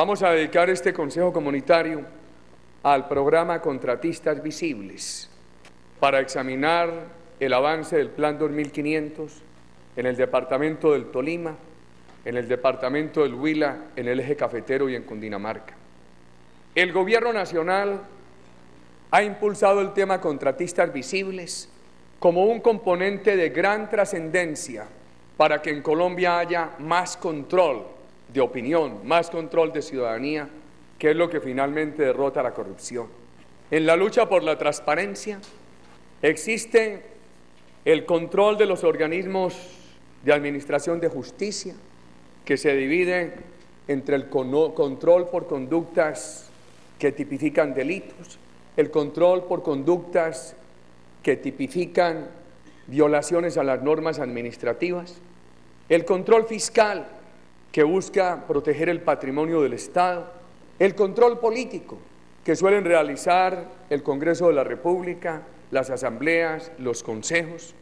Vamos a dedicar este Consejo Comunitario al programa Contratistas Visibles para examinar el avance del Plan 2500 en el departamento del Tolima, en el departamento del Huila, en el eje cafetero y en Cundinamarca. El Gobierno Nacional ha impulsado el tema Contratistas Visibles como un componente de gran trascendencia para que en Colombia haya más control de opinión, más control de ciudadanía, que es lo que finalmente derrota la corrupción. En la lucha por la transparencia existe el control de los organismos de administración de justicia, que se divide entre el control por conductas que tipifican delitos, el control por conductas que tipifican violaciones a las normas administrativas, el control fiscal que busca proteger el patrimonio del Estado, el control político que suelen realizar el Congreso de la República, las asambleas, los consejos,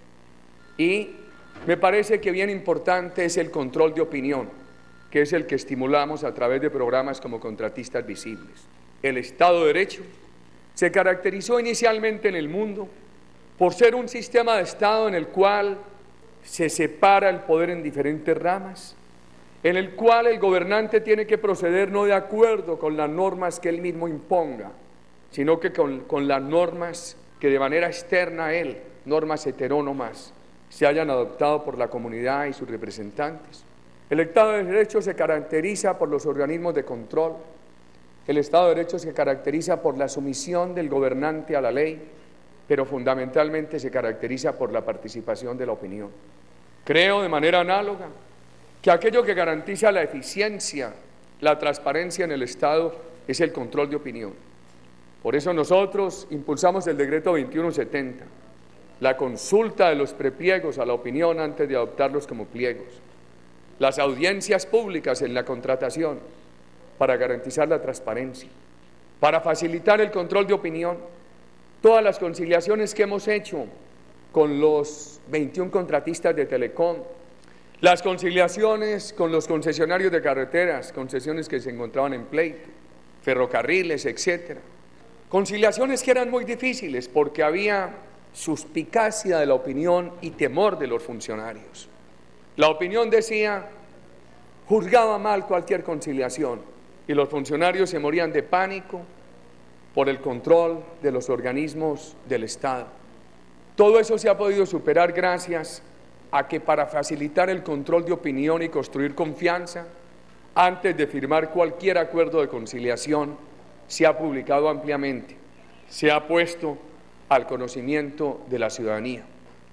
y me parece que bien importante es el control de opinión, que es el que estimulamos a través de programas como Contratistas Visibles. El Estado de Derecho se caracterizó inicialmente en el mundo por ser un sistema de Estado en el cual se separa el poder en diferentes ramas, en el cual el gobernante tiene que proceder no de acuerdo con las normas que él mismo imponga, sino que con las normas que de manera externa a él, normas heterónomas, se hayan adoptado por la comunidad y sus representantes. El Estado de Derecho se caracteriza por los organismos de control, el Estado de Derecho se caracteriza por la sumisión del gobernante a la ley, pero fundamentalmente se caracteriza por la participación de la opinión. Creo de manera análoga que aquello que garantiza la eficiencia, la transparencia en el Estado es el control de opinión. Por eso nosotros impulsamos el decreto 2170, la consulta de los prepliegos a la opinión antes de adoptarlos como pliegos, las audiencias públicas en la contratación para garantizar la transparencia, para facilitar el control de opinión, todas las conciliaciones que hemos hecho con los 21 contratistas de Telecom, las conciliaciones con los concesionarios de carreteras, concesiones que se encontraban en pleito, ferrocarriles, etcétera. Conciliaciones que eran muy difíciles porque había suspicacia de la opinión y temor de los funcionarios. La opinión decía, juzgaba mal cualquier conciliación y los funcionarios se morían de pánico por el control de los organismos del Estado. Todo eso se ha podido superar gracias a que para facilitar el control de opinión y construir confianza, antes de firmar cualquier acuerdo de conciliación, se ha publicado ampliamente, se ha puesto al conocimiento de la ciudadanía.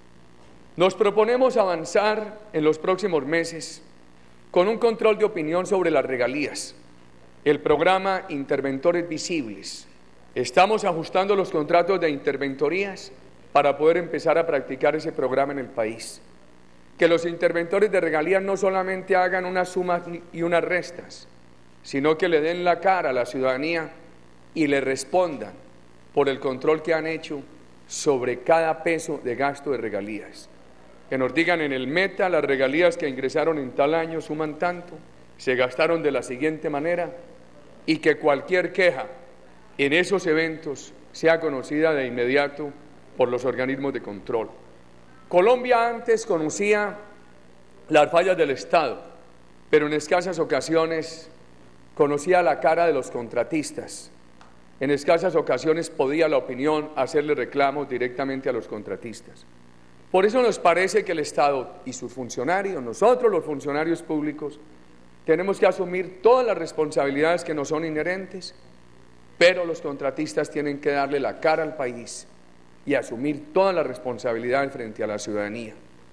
Nos proponemos avanzar en los próximos meses con un control de opinión sobre las regalías, el programa Interventores Visibles. Estamos ajustando los contratos de interventorías para poder empezar a practicar ese programa en el país. Que los interventores de regalías no solamente hagan unas sumas y unas restas, sino que le den la cara a la ciudadanía y le respondan por el control que han hecho sobre cada peso de gasto de regalías. Que nos digan en el meta las regalías que ingresaron en tal año suman tanto, se gastaron de la siguiente manera, y que cualquier queja en esos eventos sea conocida de inmediato por los organismos de control. Colombia antes conocía las fallas del Estado, pero en escasas ocasiones conocía la cara de los contratistas. En escasas ocasiones podía la opinión hacerle reclamos directamente a los contratistas. Por eso nos parece que el Estado y sus funcionarios, nosotros los funcionarios públicos, tenemos que asumir todas las responsabilidades que nos son inherentes, pero los contratistas tienen que darle la cara al país y asumir todas las responsabilidades frente a la ciudadanía,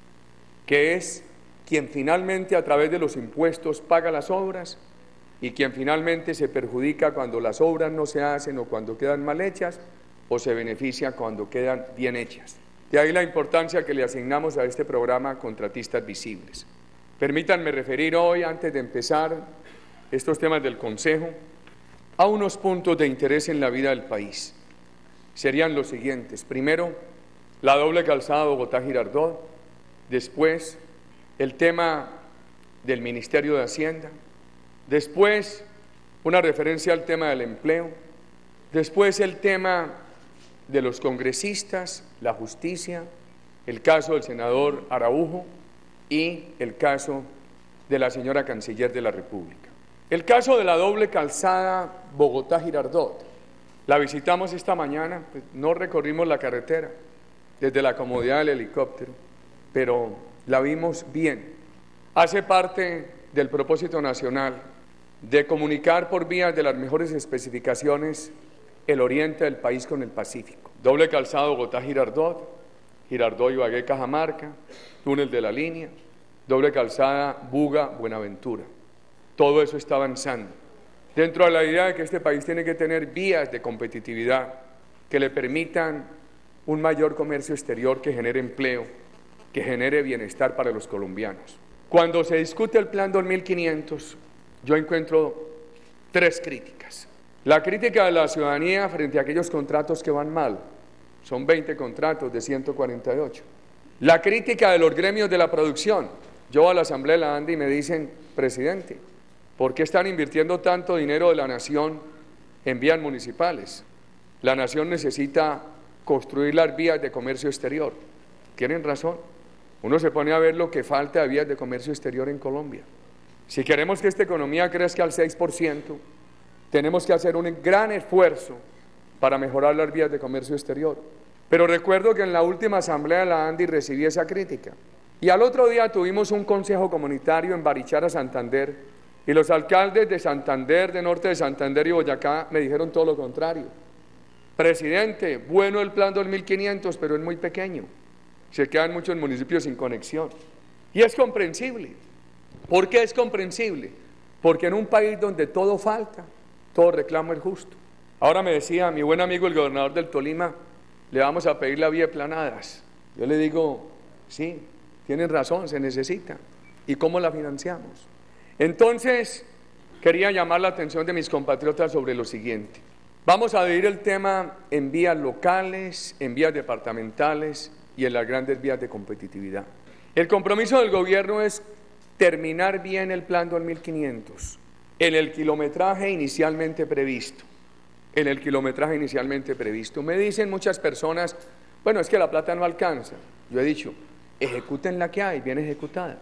que es quien finalmente a través de los impuestos paga las obras y quien finalmente se perjudica cuando las obras no se hacen o cuando quedan mal hechas o se beneficia cuando quedan bien hechas. De ahí la importancia que le asignamos a este programa Contratistas Visibles. Permítanme referir hoy, antes de empezar estos temas del Consejo, a unos puntos de interés en la vida del país. Serían los siguientes: primero, la doble calzada Bogotá-Girardot; después, el tema del Ministerio de Hacienda; después, una referencia al tema del empleo, después el tema de los congresistas, la justicia, el caso del senador Araujo y el caso de la señora Canciller de la República. El caso de la doble calzada Bogotá-Girardot, la visitamos esta mañana, pues no recorrimos la carretera desde la comodidad del helicóptero, pero la vimos bien. Hace parte del propósito nacional de comunicar por vía de las mejores especificaciones el oriente del país con el Pacífico. Doble calzado Bogotá-Girardot, Girardot-Ibagué-Cajamarca, túnel de la línea, doble calzada Buga-Buenaventura. Todo eso está avanzando. Dentro de la idea de que este país tiene que tener vías de competitividad que le permitan un mayor comercio exterior que genere empleo, que genere bienestar para los colombianos. Cuando se discute el Plan 2500, yo encuentro tres críticas. La crítica de la ciudadanía frente a aquellos contratos que van mal, son 20 contratos de 148. La crítica de los gremios de la producción. Yo voy a la Asamblea de la ANDI y me dicen, presidente, ¿por qué están invirtiendo tanto dinero de la nación en vías municipales? La nación necesita construir las vías de comercio exterior. Tienen razón. Uno se pone a ver lo que falta de vías de comercio exterior en Colombia. Si queremos que esta economía crezca al 6%, tenemos que hacer un gran esfuerzo para mejorar las vías de comercio exterior. Pero recuerdo que en la última asamblea de la ANDI recibí esa crítica. Y al otro día tuvimos un consejo comunitario en Barichara, Santander, y los alcaldes de Santander, de Norte de Santander y Boyacá me dijeron todo lo contrario. Presidente, bueno el Plan 2500, pero es muy pequeño. Se quedan muchos municipios sin conexión. Y es comprensible. ¿Por qué es comprensible? Porque en un país donde todo falta, todo reclamo es justo. Ahora me decía mi buen amigo el gobernador del Tolima, le vamos a pedir la vía de Planadas. Yo le digo, sí, tienen razón, se necesita. ¿Y cómo la financiamos? Entonces, quería llamar la atención de mis compatriotas sobre lo siguiente. Vamos a dividir el tema en vías locales, en vías departamentales y en las grandes vías de competitividad. El compromiso del gobierno es terminar bien el Plan 2500 en el kilometraje inicialmente previsto. En el kilometraje inicialmente previsto. Me dicen muchas personas, bueno, es que la plata no alcanza. Yo he dicho, ejecuten la que hay, bien ejecutada.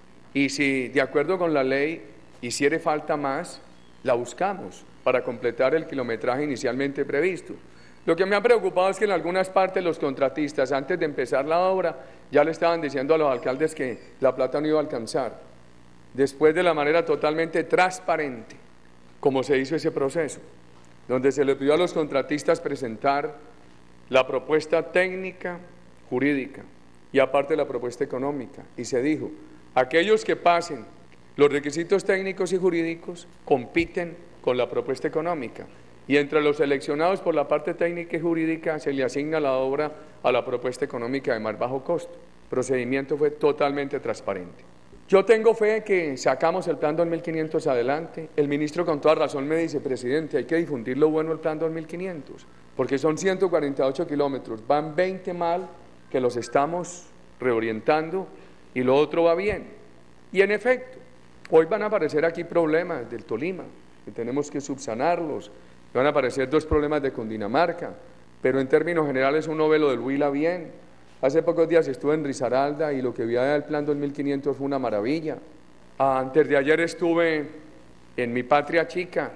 Y si de acuerdo con la ley hiciere falta más, la buscamos para completar el kilometraje inicialmente previsto. Lo que me ha preocupado es que en algunas partes los contratistas, antes de empezar la obra, ya le estaban diciendo a los alcaldes que la plata no iba a alcanzar. Después de la manera totalmente transparente, como se hizo ese proceso, donde se le pidió a los contratistas presentar la propuesta técnica, jurídica, y aparte la propuesta económica, y se dijo, aquellos que pasen los requisitos técnicos y jurídicos compiten con la propuesta económica, y entre los seleccionados por la parte técnica y jurídica se le asigna la obra a la propuesta económica de más bajo costo. El procedimiento fue totalmente transparente. Yo tengo fe que sacamos el Plan 2500 adelante. El ministro con toda razón me dice, presidente, hay que difundir lo bueno del Plan 2500, porque son 148 kilómetros, van 20 mal, que los estamos reorientando, y lo otro va bien. Y en efecto, hoy van a aparecer aquí problemas del Tolima, que tenemos que subsanarlos, van a aparecer dos problemas de Cundinamarca, pero en términos generales uno ve lo del Huila bien. Hace pocos días estuve en Risaralda y lo que vi allá del Plan 2500 fue una maravilla. Antes de ayer estuve en mi patria chica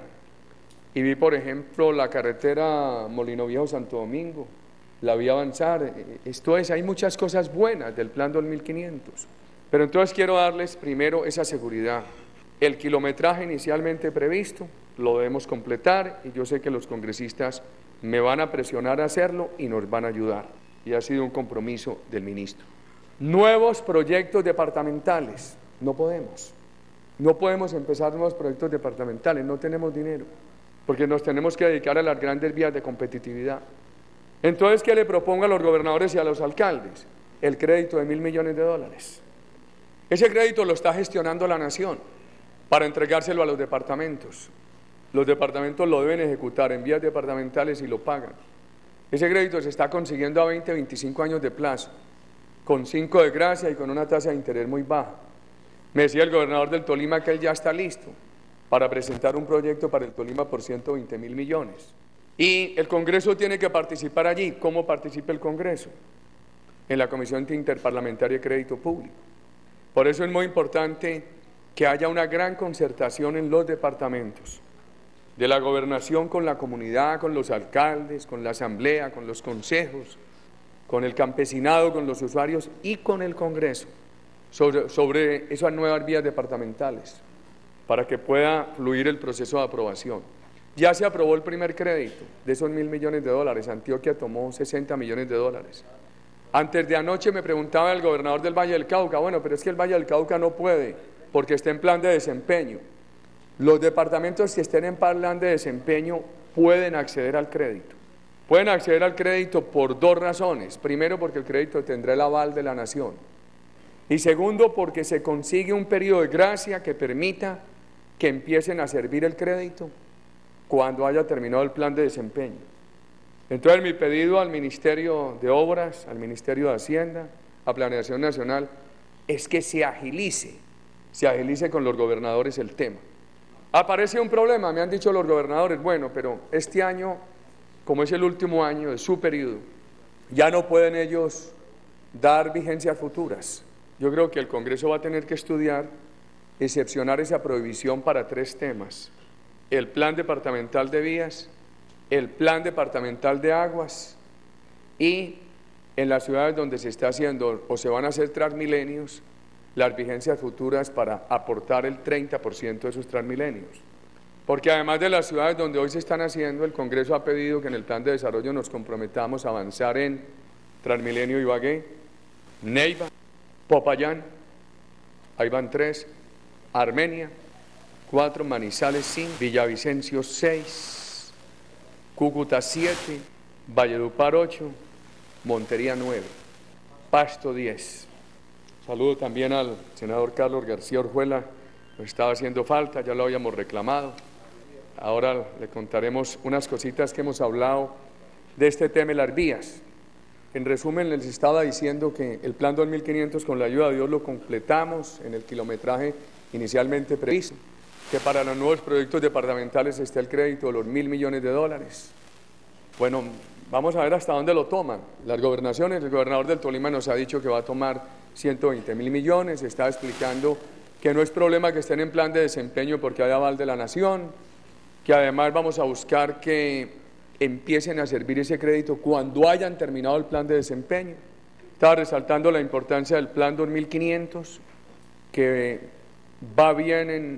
y vi, por ejemplo, la carretera Molino Viejo-Santo Domingo, la vi avanzar. Esto es, hay muchas cosas buenas del Plan 2500. Pero entonces quiero darles primero esa seguridad. El kilometraje inicialmente previsto lo debemos completar y yo sé que los congresistas me van a presionar a hacerlo y nos van a ayudar. Y ha sido un compromiso del ministro. Nuevos proyectos departamentales, no podemos empezar nuevos proyectos departamentales, no tenemos dinero, porque nos tenemos que dedicar a las grandes vías de competitividad. Entonces, ¿qué le propongo a los gobernadores y a los alcaldes? El crédito de $1.000 millones. Ese crédito lo está gestionando la nación para entregárselo a los departamentos. Los departamentos lo deben ejecutar en vías departamentales y lo pagan. Ese crédito se está consiguiendo a 20, 25 años de plazo, con 5 de gracia y con una tasa de interés muy baja. Me decía el gobernador del Tolima que él ya está listo para presentar un proyecto para el Tolima por 120.000 millones. Y el Congreso tiene que participar allí. ¿Cómo participa el Congreso? En la Comisión Interparlamentaria de Crédito Público. Por eso es muy importante que haya una gran concertación en los departamentos, de la gobernación con la comunidad, con los alcaldes, con la asamblea, con los consejos, con el campesinado, con los usuarios y con el Congreso, sobre esas nuevas vías departamentales, para que pueda fluir el proceso de aprobación. Ya se aprobó el primer crédito de esos 1.000 millones de dólares, Antioquia tomó 60 millones de dólares. Antes de anoche me preguntaba el gobernador del Valle del Cauca, bueno, pero es que el Valle del Cauca no puede, porque está en plan de desempeño. Los departamentos que estén en plan de desempeño pueden acceder al crédito. Pueden acceder al crédito por dos razones. Primero, porque el crédito tendrá el aval de la nación. Y segundo, porque se consigue un periodo de gracia que permita que empiecen a servir el crédito cuando haya terminado el plan de desempeño. Entonces, mi pedido al Ministerio de Obras, al Ministerio de Hacienda, a Planeación Nacional, es que se agilice con los gobernadores el tema. Aparece un problema, me han dicho los gobernadores, bueno, pero este año, como es el último año de su periodo, ya no pueden ellos dar vigencias futuras. Yo creo que el Congreso va a tener que estudiar, excepcionar esa prohibición para tres temas: el plan departamental de vías, el plan departamental de aguas y en las ciudades donde se está haciendo o se van a hacer transmilenios, las vigencias futuras para aportar el 30% de esos transmilenios. Porque además de las ciudades donde hoy se están haciendo, el Congreso ha pedido que en el plan de desarrollo nos comprometamos a avanzar en Transmilenio Ibagué, Neiva, Popayán, ahí van 3, Armenia, 4, Manizales 5, Villavicencio 6, Cúcuta 7, Valledupar 8, Montería 9, Pasto 10. Saludo también al senador Carlos García Orjuela, nos estaba haciendo falta, ya lo habíamos reclamado. Ahora le contaremos unas cositas que hemos hablado de este tema de las vías. En resumen, les estaba diciendo que el plan 2500 con la ayuda de Dios lo completamos en el kilometraje inicialmente previsto, que para los nuevos proyectos departamentales está el crédito de los 1.000 millones de dólares. Bueno, vamos a ver hasta dónde lo toman las gobernaciones. El gobernador del Tolima nos ha dicho que va a tomar 120.000 millones, está explicando que no es problema que estén en plan de desempeño porque hay aval de la nación, que además vamos a buscar que empiecen a servir ese crédito cuando hayan terminado el plan de desempeño. Estaba resaltando la importancia del plan 2500, que va bien en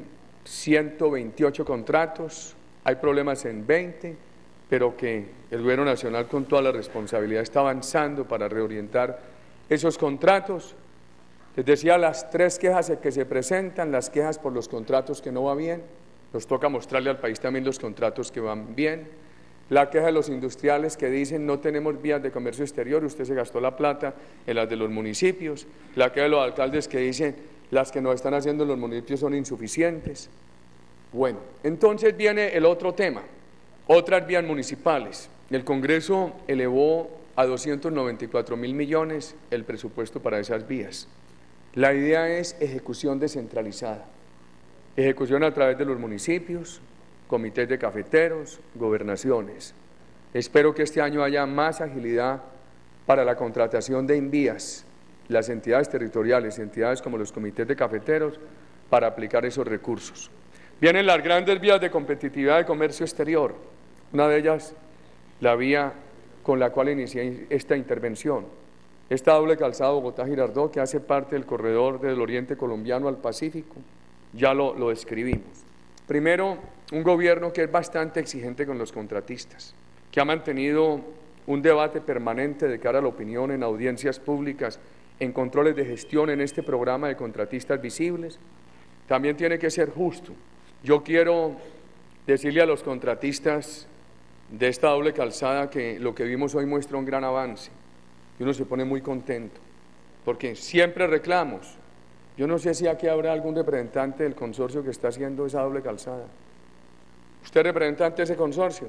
128 contratos, hay problemas en 20, pero que el gobierno nacional con toda la responsabilidad está avanzando para reorientar esos contratos. Les decía las tres quejas que se presentan: las quejas por los contratos que no va bien, nos toca mostrarle al país también los contratos que van bien; la queja de los industriales que dicen no tenemos vías de comercio exterior, usted se gastó la plata en las de los municipios; la queja de los alcaldes que dicen las que nos están haciendo en los municipios son insuficientes. Bueno, entonces viene el otro tema, otras vías municipales. El Congreso elevó a 294.000 millones el presupuesto para esas vías. La idea es ejecución descentralizada, ejecución a través de los municipios, comités de cafeteros, gobernaciones. Espero que este año haya más agilidad para la contratación de invías, las entidades territoriales, entidades como los comités de cafeteros, para aplicar esos recursos. Vienen las grandes vías de competitividad de comercio exterior, una de ellas la vía con la cual inicié esta intervención, esta doble calzada Bogotá-Girardot, que hace parte del corredor del oriente colombiano al Pacífico. Ya lo describimos. Primero, un gobierno que es bastante exigente con los contratistas, que ha mantenido un debate permanente de cara a la opinión en audiencias públicas, en controles de gestión en este programa de contratistas visibles. También tiene que ser justo. Yo quiero decirle a los contratistas de esta doble calzada que lo que vimos hoy muestra un gran avance y uno se pone muy contento, porque siempre reclamos. Yo no sé si aquí habrá algún representante del consorcio que está haciendo esa doble calzada. ¿Usted es representante de ese consorcio?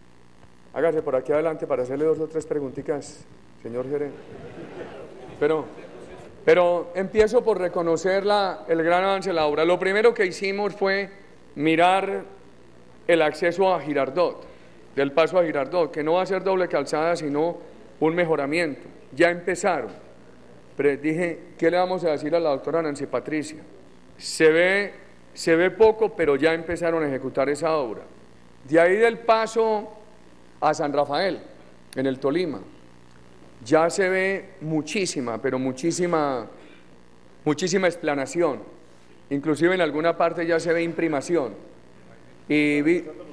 Hágase por aquí adelante para hacerle 2 o 3 preguntitas, señor gerente. Pero empiezo por reconocer el gran avance de la obra. Lo primero que hicimos fue mirar el acceso a Girardot, del paso a Girardot, que no va a ser doble calzada, sino un mejoramiento. Ya empezaron, pero dije, ¿qué le vamos a decir a la doctora Nancy Patricia? Se ve poco, pero ya empezaron a ejecutar esa obra. De ahí del paso a San Rafael, en el Tolima, ya se ve muchísima, pero muchísima explanación. Inclusive en alguna parte ya se ve imprimación. Y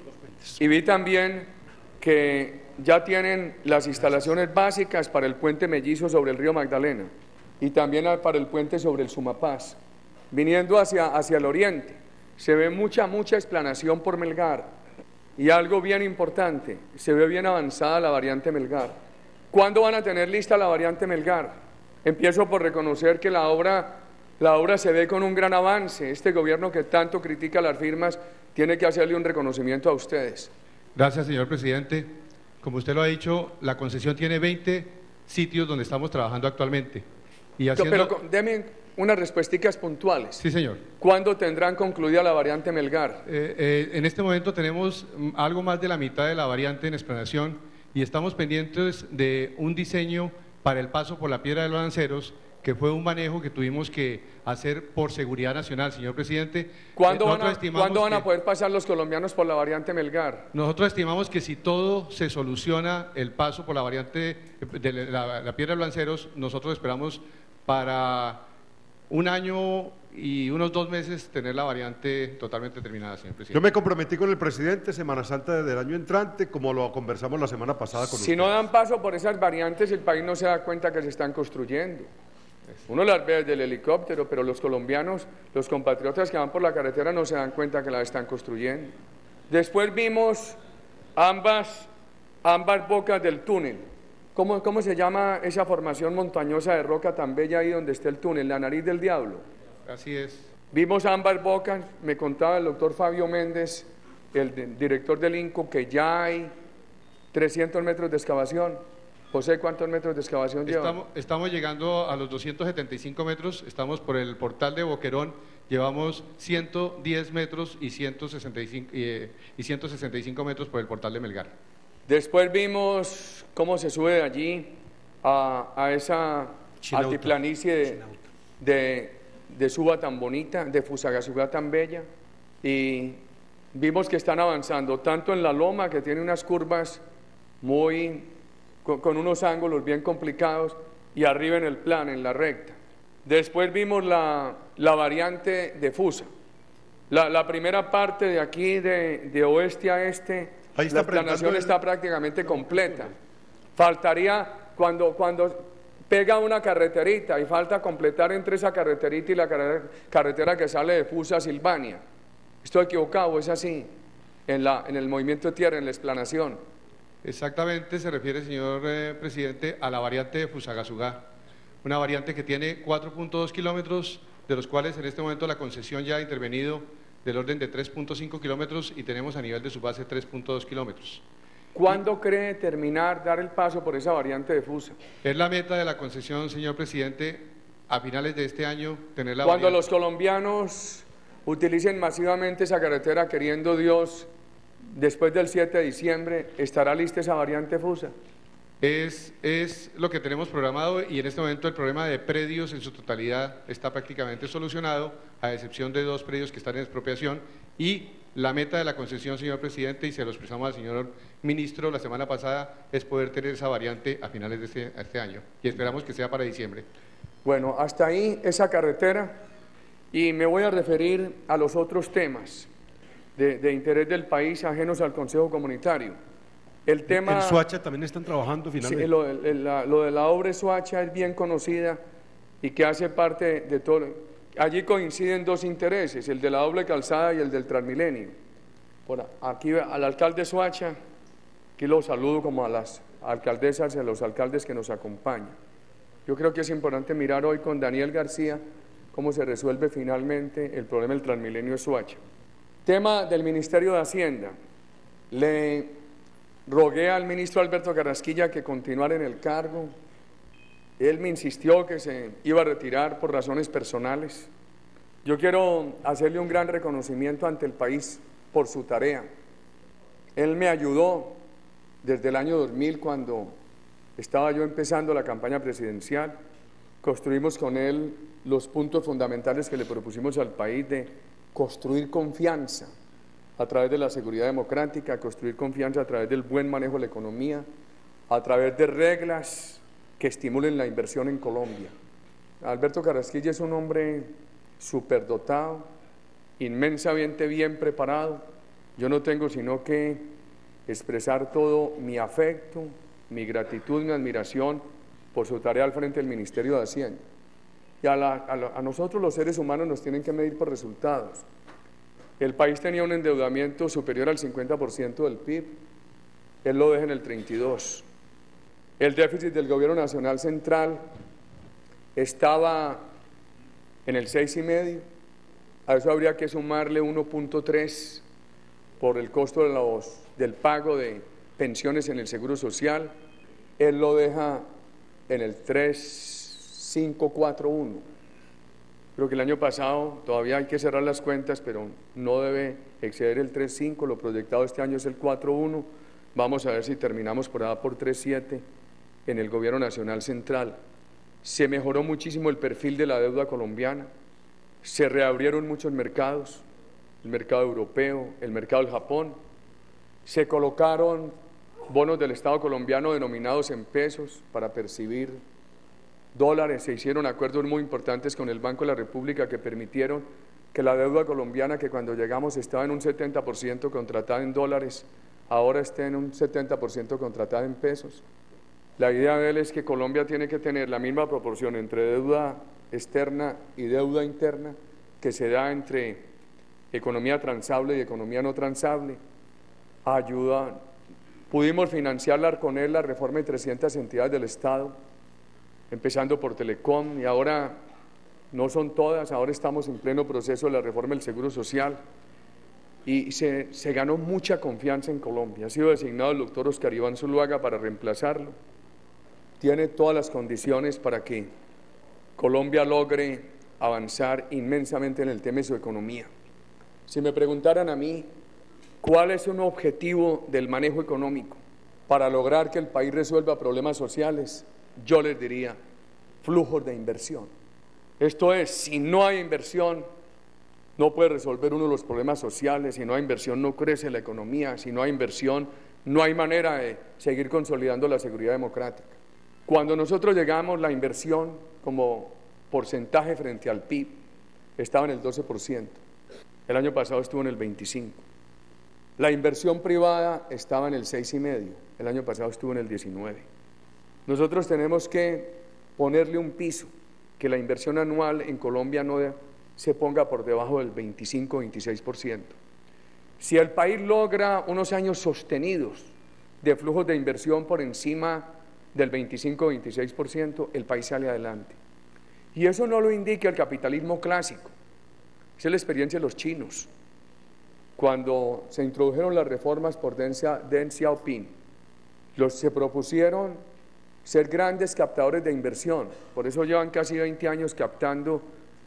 vi también que ya tienen las instalaciones básicas para el puente mellizo sobre el río Magdalena y también para el puente sobre el Sumapaz. Viniendo hacia el oriente, se ve mucha explanación por Melgar. Y algo bien importante, se ve bien avanzada la variante Melgar. ¿Cuándo van a tener lista la variante Melgar? Empiezo por reconocer que la obra se ve con un gran avance. Este gobierno que tanto critica a las firmas tiene que hacerle un reconocimiento a ustedes. Gracias, señor presidente. Como usted lo ha dicho, la concesión tiene 20 sitios donde estamos trabajando actualmente. Pero deme unas respuestas puntuales. Sí, señor. ¿Cuándo tendrán concluida la variante Melgar? En este momento tenemos algo más de la mitad de la variante en explanación y estamos pendientes de un diseño para el paso por la Piedra de los Lanceros, que fue un manejo que tuvimos que hacer por seguridad nacional, señor presidente. ¿Cuándo van a poder pasar los colombianos por la variante Melgar? Nosotros estimamos que si todo se soluciona, el paso por la variante de la Piedra de los Lanceros, nosotros esperamos para un año y unos 2 meses tener la variante totalmente terminada, señor presidente. Yo me comprometí con el presidente Semana Santa del año entrante, como lo conversamos la semana pasada con usted. Si no dan paso por esas variantes, el país no se da cuenta que se están construyendo. Uno las ve desde el helicóptero, pero los colombianos, los compatriotas que van por la carretera no se dan cuenta que la están construyendo. Después vimos ambas bocas del túnel. ¿Cómo se llama esa formación montañosa de roca tan bella ahí donde está el túnel? La nariz del diablo. Así es. Vimos ambas bocas, me contaba el doctor Fabio Méndez, el director del INCO, que ya hay 300 metros de excavación. José, ¿cuántos metros de excavación lleva? Estamos llegando a los 275 metros, estamos por el portal de Boquerón, llevamos 110 metros y 165 metros por el portal de Melgar. Después vimos cómo se sube de allí a esa altiplanicie de Suba tan bonita, de Fusagasugá tan bella, y vimos que están avanzando tanto en la loma, que tiene unas curvas con unos ángulos bien complicados, y arriba en el plan, en la recta. Después vimos la variante de Fusa. La primera parte de aquí, de oeste a este, la explanación está prácticamente completa. Faltaría, cuando pega una carreterita y falta completar entre esa carreterita y la carretera que sale de Fusa a Silvania. ¿Estoy equivocado? ¿Es así? En el movimiento de tierra, en la explanación. Exactamente, se refiere, señor presidente, a la variante de Fusagasugá, una variante que tiene 4.2 kilómetros, de los cuales en este momento la concesión ya ha intervenido del orden de 3.5 kilómetros y tenemos a nivel de su base 3.2 kilómetros. ¿Cuándo cree terminar, dar el paso por esa variante de Fusa? Es la meta de la concesión, señor presidente, a finales de este año tener la Cuando variante. los colombianos utilicen masivamente esa carretera, queriendo Dios, después del 7 de diciembre, ¿estará lista esa variante Fusa? Es lo que tenemos programado y en este momento el problema de predios en su totalidad está prácticamente solucionado, a excepción de 2 predios que están en expropiación, y la meta de la concesión, señor presidente, y se lo expresamos al señor ministro la semana pasada, es poder tener esa variante a finales de este año y esperamos que sea para diciembre. Bueno, hasta ahí esa carretera, y me voy a referir a los otros temas de interés del país ajenos al Consejo Comunitario. El tema, en Soacha también están trabajando finalmente. Sí, lo de la obra Soacha es bien conocida y que hace parte de todo. Allí coinciden 2 intereses, el de la doble calzada y el del Transmilenio. Aquí al alcalde Soacha, aquí lo saludo como a las alcaldesas y a los alcaldes que nos acompañan. Yo creo que es importante mirar hoy con Daniel García cómo se resuelve finalmente el problema del Transmilenio de Soacha. Tema del Ministerio de Hacienda. Le rogué al ministro Alberto Carrasquilla que continuara en el cargo. Él me insistió que se iba a retirar por razones personales. Yo quiero hacerle un gran reconocimiento ante el país por su tarea. Él me ayudó desde el año 2000, cuando estaba yo empezando la campaña presidencial. Construimos con él los puntos fundamentales que le propusimos al país de construir confianza a través de la seguridad democrática, construir confianza a través del buen manejo de la economía, a través de reglas que estimulen la inversión en Colombia. Alberto Carrasquilla es un hombre superdotado, inmensamente bien preparado. Yo no tengo sino que expresar todo mi afecto, mi gratitud, mi admiración por su tarea al frente del Ministerio de Hacienda. Y a nosotros los seres humanos nos tienen que medir por resultados. El país tenía un endeudamiento superior al 50% del PIB, él lo deja en el 32%. El déficit del Gobierno Nacional Central estaba en el 6,5%, a eso habría que sumarle 1,3% por el costo del pago de pensiones en el Seguro Social, él lo deja en el 3,541. Creo que el año pasado todavía hay que cerrar las cuentas, pero no debe exceder el 3,5, lo proyectado este año es el 4,1, vamos a ver si terminamos por allá por 3,7 en el Gobierno Nacional Central. Se mejoró muchísimo el perfil de la deuda colombiana, se reabrieron muchos mercados, el mercado europeo, el mercado del Japón, se colocaron bonos del Estado colombiano denominados en pesos para percibir dólares, se hicieron acuerdos muy importantes con el Banco de la República que permitieron que la deuda colombiana, que cuando llegamos estaba en un 70% contratada en dólares, ahora esté en un 70% contratada en pesos. La idea de él es que Colombia tiene que tener la misma proporción entre deuda externa y deuda interna que se da entre economía transable y economía no transable. Pudimos financiar con él la reforma de 300 entidades del Estado, empezando por Telecom, y ahora no son todas, ahora estamos en pleno proceso de la reforma del Seguro Social, y se ganó mucha confianza en Colombia. Ha sido designado el doctor Oscar Iván Zuluaga para reemplazarlo. Tiene todas las condiciones para que Colombia logre avanzar inmensamente en el tema de su economía. Si me preguntaran a mí, ¿cuál es un objetivo del manejo económico para lograr que el país resuelva problemas sociales? Yo les diría, flujos de inversión. Esto es, si no hay inversión, no puede resolver uno de los problemas sociales. Si no hay inversión, no crece la economía. Si no hay inversión, no hay manera de seguir consolidando la seguridad democrática. Cuando nosotros llegamos, la inversión como porcentaje frente al PIB estaba en el 12%. El año pasado estuvo en el 25%. La inversión privada estaba en el 6,5%. El año pasado estuvo en el 19%. Nosotros tenemos que ponerle un piso, que la inversión anual en Colombia no se ponga por debajo del 25-26%. Si el país logra unos años sostenidos de flujos de inversión por encima del 25-26%, el país sale adelante. Y eso no lo indica el capitalismo clásico, esa es la experiencia de los chinos. Cuando se introdujeron las reformas por Deng Xiaoping, se propusieron ser grandes captadores de inversión, por eso llevan casi 20 años captando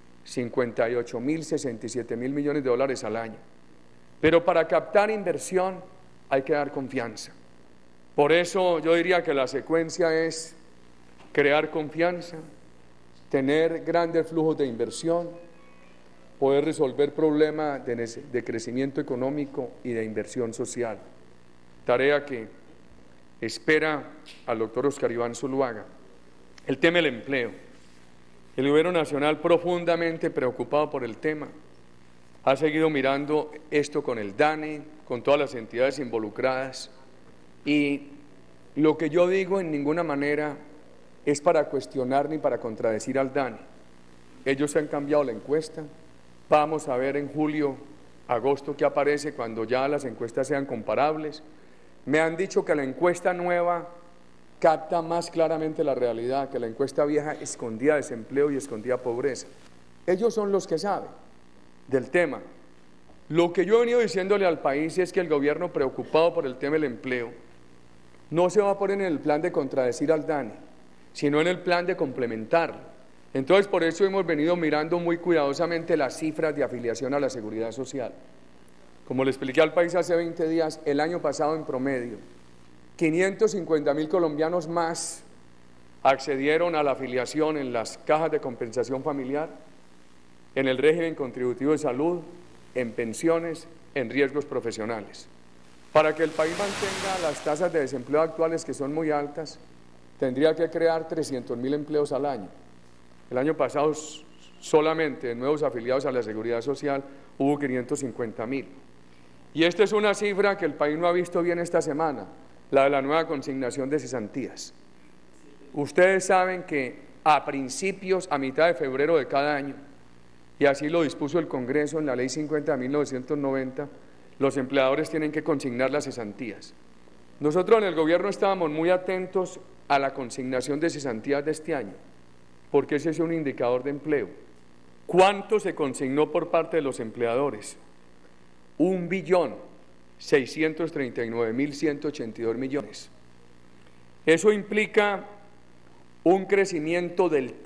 58.000, 67.000 millones de dólares al año. Pero para captar inversión hay que dar confianza. Por eso yo diría que la secuencia es crear confianza, tener grandes flujos de inversión, poder resolver problemas de crecimiento económico y de inversión social. Tarea que espera al doctor Oscar Iván Zuluaga. El tema del empleo. El Gobierno Nacional, profundamente preocupado por el tema, ha seguido mirando esto con el DANE, con todas las entidades involucradas, y lo que yo digo en ninguna manera es para cuestionar ni para contradecir al DANE. Ellos han cambiado la encuesta, vamos a ver en julio, agosto qué aparece cuando ya las encuestas sean comparables. Me han dicho que la encuesta nueva capta más claramente la realidad, que la encuesta vieja escondía desempleo y escondía pobreza. Ellos son los que saben del tema. Lo que yo he venido diciéndole al país es que el gobierno, preocupado por el tema del empleo, no se va a poner en el plan de contradecir al DANE, sino en el plan de complementarlo. Entonces, por eso hemos venido mirando muy cuidadosamente las cifras de afiliación a la Seguridad Social. Como le expliqué al país hace 20 días, el año pasado en promedio, 550.000 colombianos más accedieron a la afiliación en las cajas de compensación familiar, en el régimen contributivo de salud, en pensiones, en riesgos profesionales. Para que el país mantenga las tasas de desempleo actuales, que son muy altas, tendría que crear 300.000 empleos al año. El año pasado solamente de nuevos afiliados a la Seguridad Social hubo 550.000. Y esta es una cifra que el país no ha visto bien esta semana, la de la nueva consignación de cesantías. Ustedes saben que a principios, a mitad de febrero de cada año, y así lo dispuso el Congreso en la Ley 50 de 1990, los empleadores tienen que consignar las cesantías. Nosotros en el gobierno estábamos muy atentos a la consignación de cesantías de este año, porque ese es un indicador de empleo. ¿Cuánto se consignó por parte de los empleadores? 1.639.182 millones. Eso implica un crecimiento del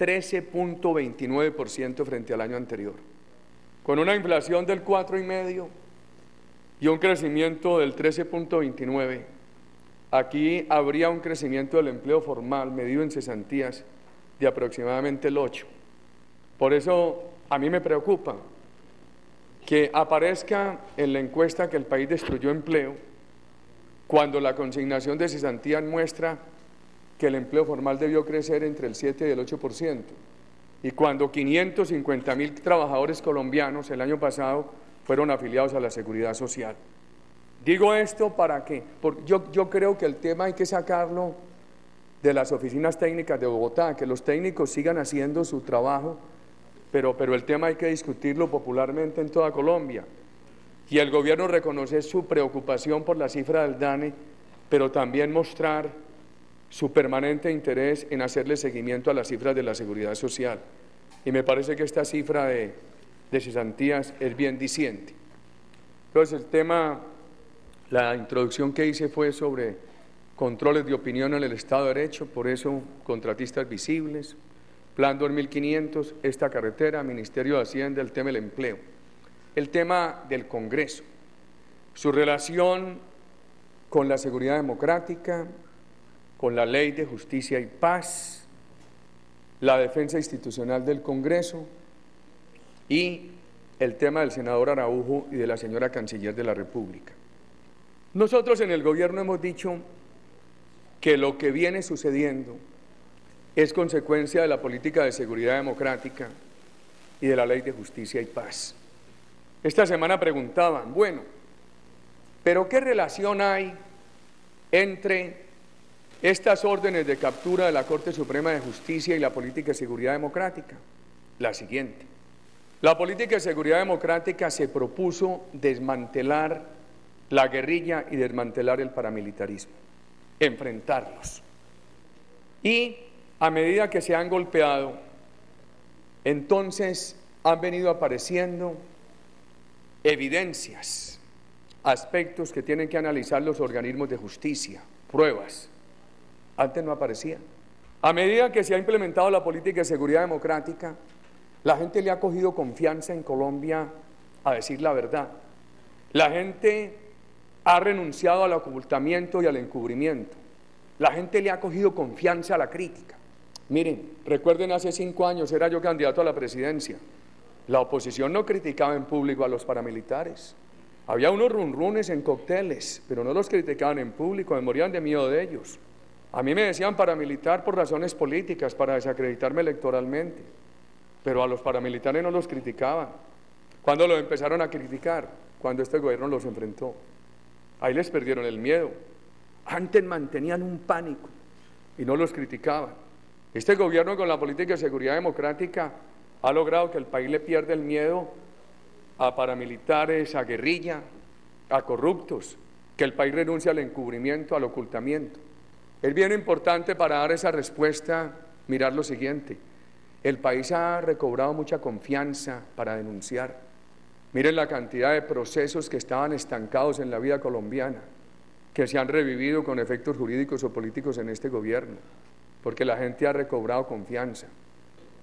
13.29% frente al año anterior, con una inflación del 4,5% y un crecimiento del 13.29%. Aquí habría un crecimiento del empleo formal medido en cesantías de aproximadamente el 8%. Por eso a mí me preocupa que aparezca en la encuesta que el país destruyó empleo, cuando la consignación de cesantías muestra que el empleo formal debió crecer entre el 7 y el 8%, y cuando 550.000 trabajadores colombianos el año pasado fueron afiliados a la Seguridad Social. Digo esto para que, porque yo creo que el tema hay que sacarlo de las oficinas técnicas de Bogotá, que los técnicos sigan haciendo su trabajo, pero el tema hay que discutirlo popularmente en toda Colombia. Y el gobierno reconoce su preocupación por la cifra del DANE, pero también mostrar su permanente interés en hacerle seguimiento a las cifras de la Seguridad Social. Y me parece que esta cifra de cesantías es bien diciente. Entonces el tema, la introducción que hice fue sobre controles de opinión en el Estado de Derecho, por eso contratistas visibles, Plan 2500, esta carretera, Ministerio de Hacienda, el tema del empleo. El tema del Congreso, su relación con la seguridad democrática, con la Ley de Justicia y Paz, la defensa institucional del Congreso y el tema del senador Araujo y de la señora Canciller de la República. Nosotros en el gobierno hemos dicho que lo que viene sucediendo es consecuencia de la política de seguridad democrática y de la Ley de Justicia y Paz. Esta semana preguntaban, bueno, ¿pero qué relación hay entre estas órdenes de captura de la Corte Suprema de Justicia y la política de seguridad democrática? La siguiente: la política de seguridad democrática se propuso desmantelar la guerrilla y desmantelar el paramilitarismo, enfrentarlos. Y a medida que se han golpeado, entonces han venido apareciendo evidencias, aspectos que tienen que analizar los organismos de justicia, pruebas. Antes no aparecían. A medida que se ha implementado la política de seguridad democrática, la gente le ha cogido confianza en Colombia a decir la verdad. La gente ha renunciado al ocultamiento y al encubrimiento. La gente le ha cogido confianza a la crítica. Miren, recuerden, hace 5 años era yo candidato a la presidencia. La oposición no criticaba en público a los paramilitares. Había unos runrunes en cócteles, pero no los criticaban en público, me morían de miedo de ellos. A mí me decían paramilitar por razones políticas, para desacreditarme electoralmente, pero a los paramilitares no los criticaban. ¿Cuándo los empezaron a criticar? Cuando este gobierno los enfrentó. Ahí les perdieron el miedo. Antes mantenían un pánico y no los criticaban. Este gobierno, con la política de seguridad democrática, ha logrado que el país le pierda el miedo a paramilitares, a guerrilla, a corruptos, que el país renuncie al encubrimiento, al ocultamiento. Es bien importante para dar esa respuesta mirar lo siguiente: el país ha recobrado mucha confianza para denunciar. Miren la cantidad de procesos que estaban estancados en la vida colombiana, que se han revivido con efectos jurídicos o políticos en este gobierno, porque la gente ha recobrado confianza.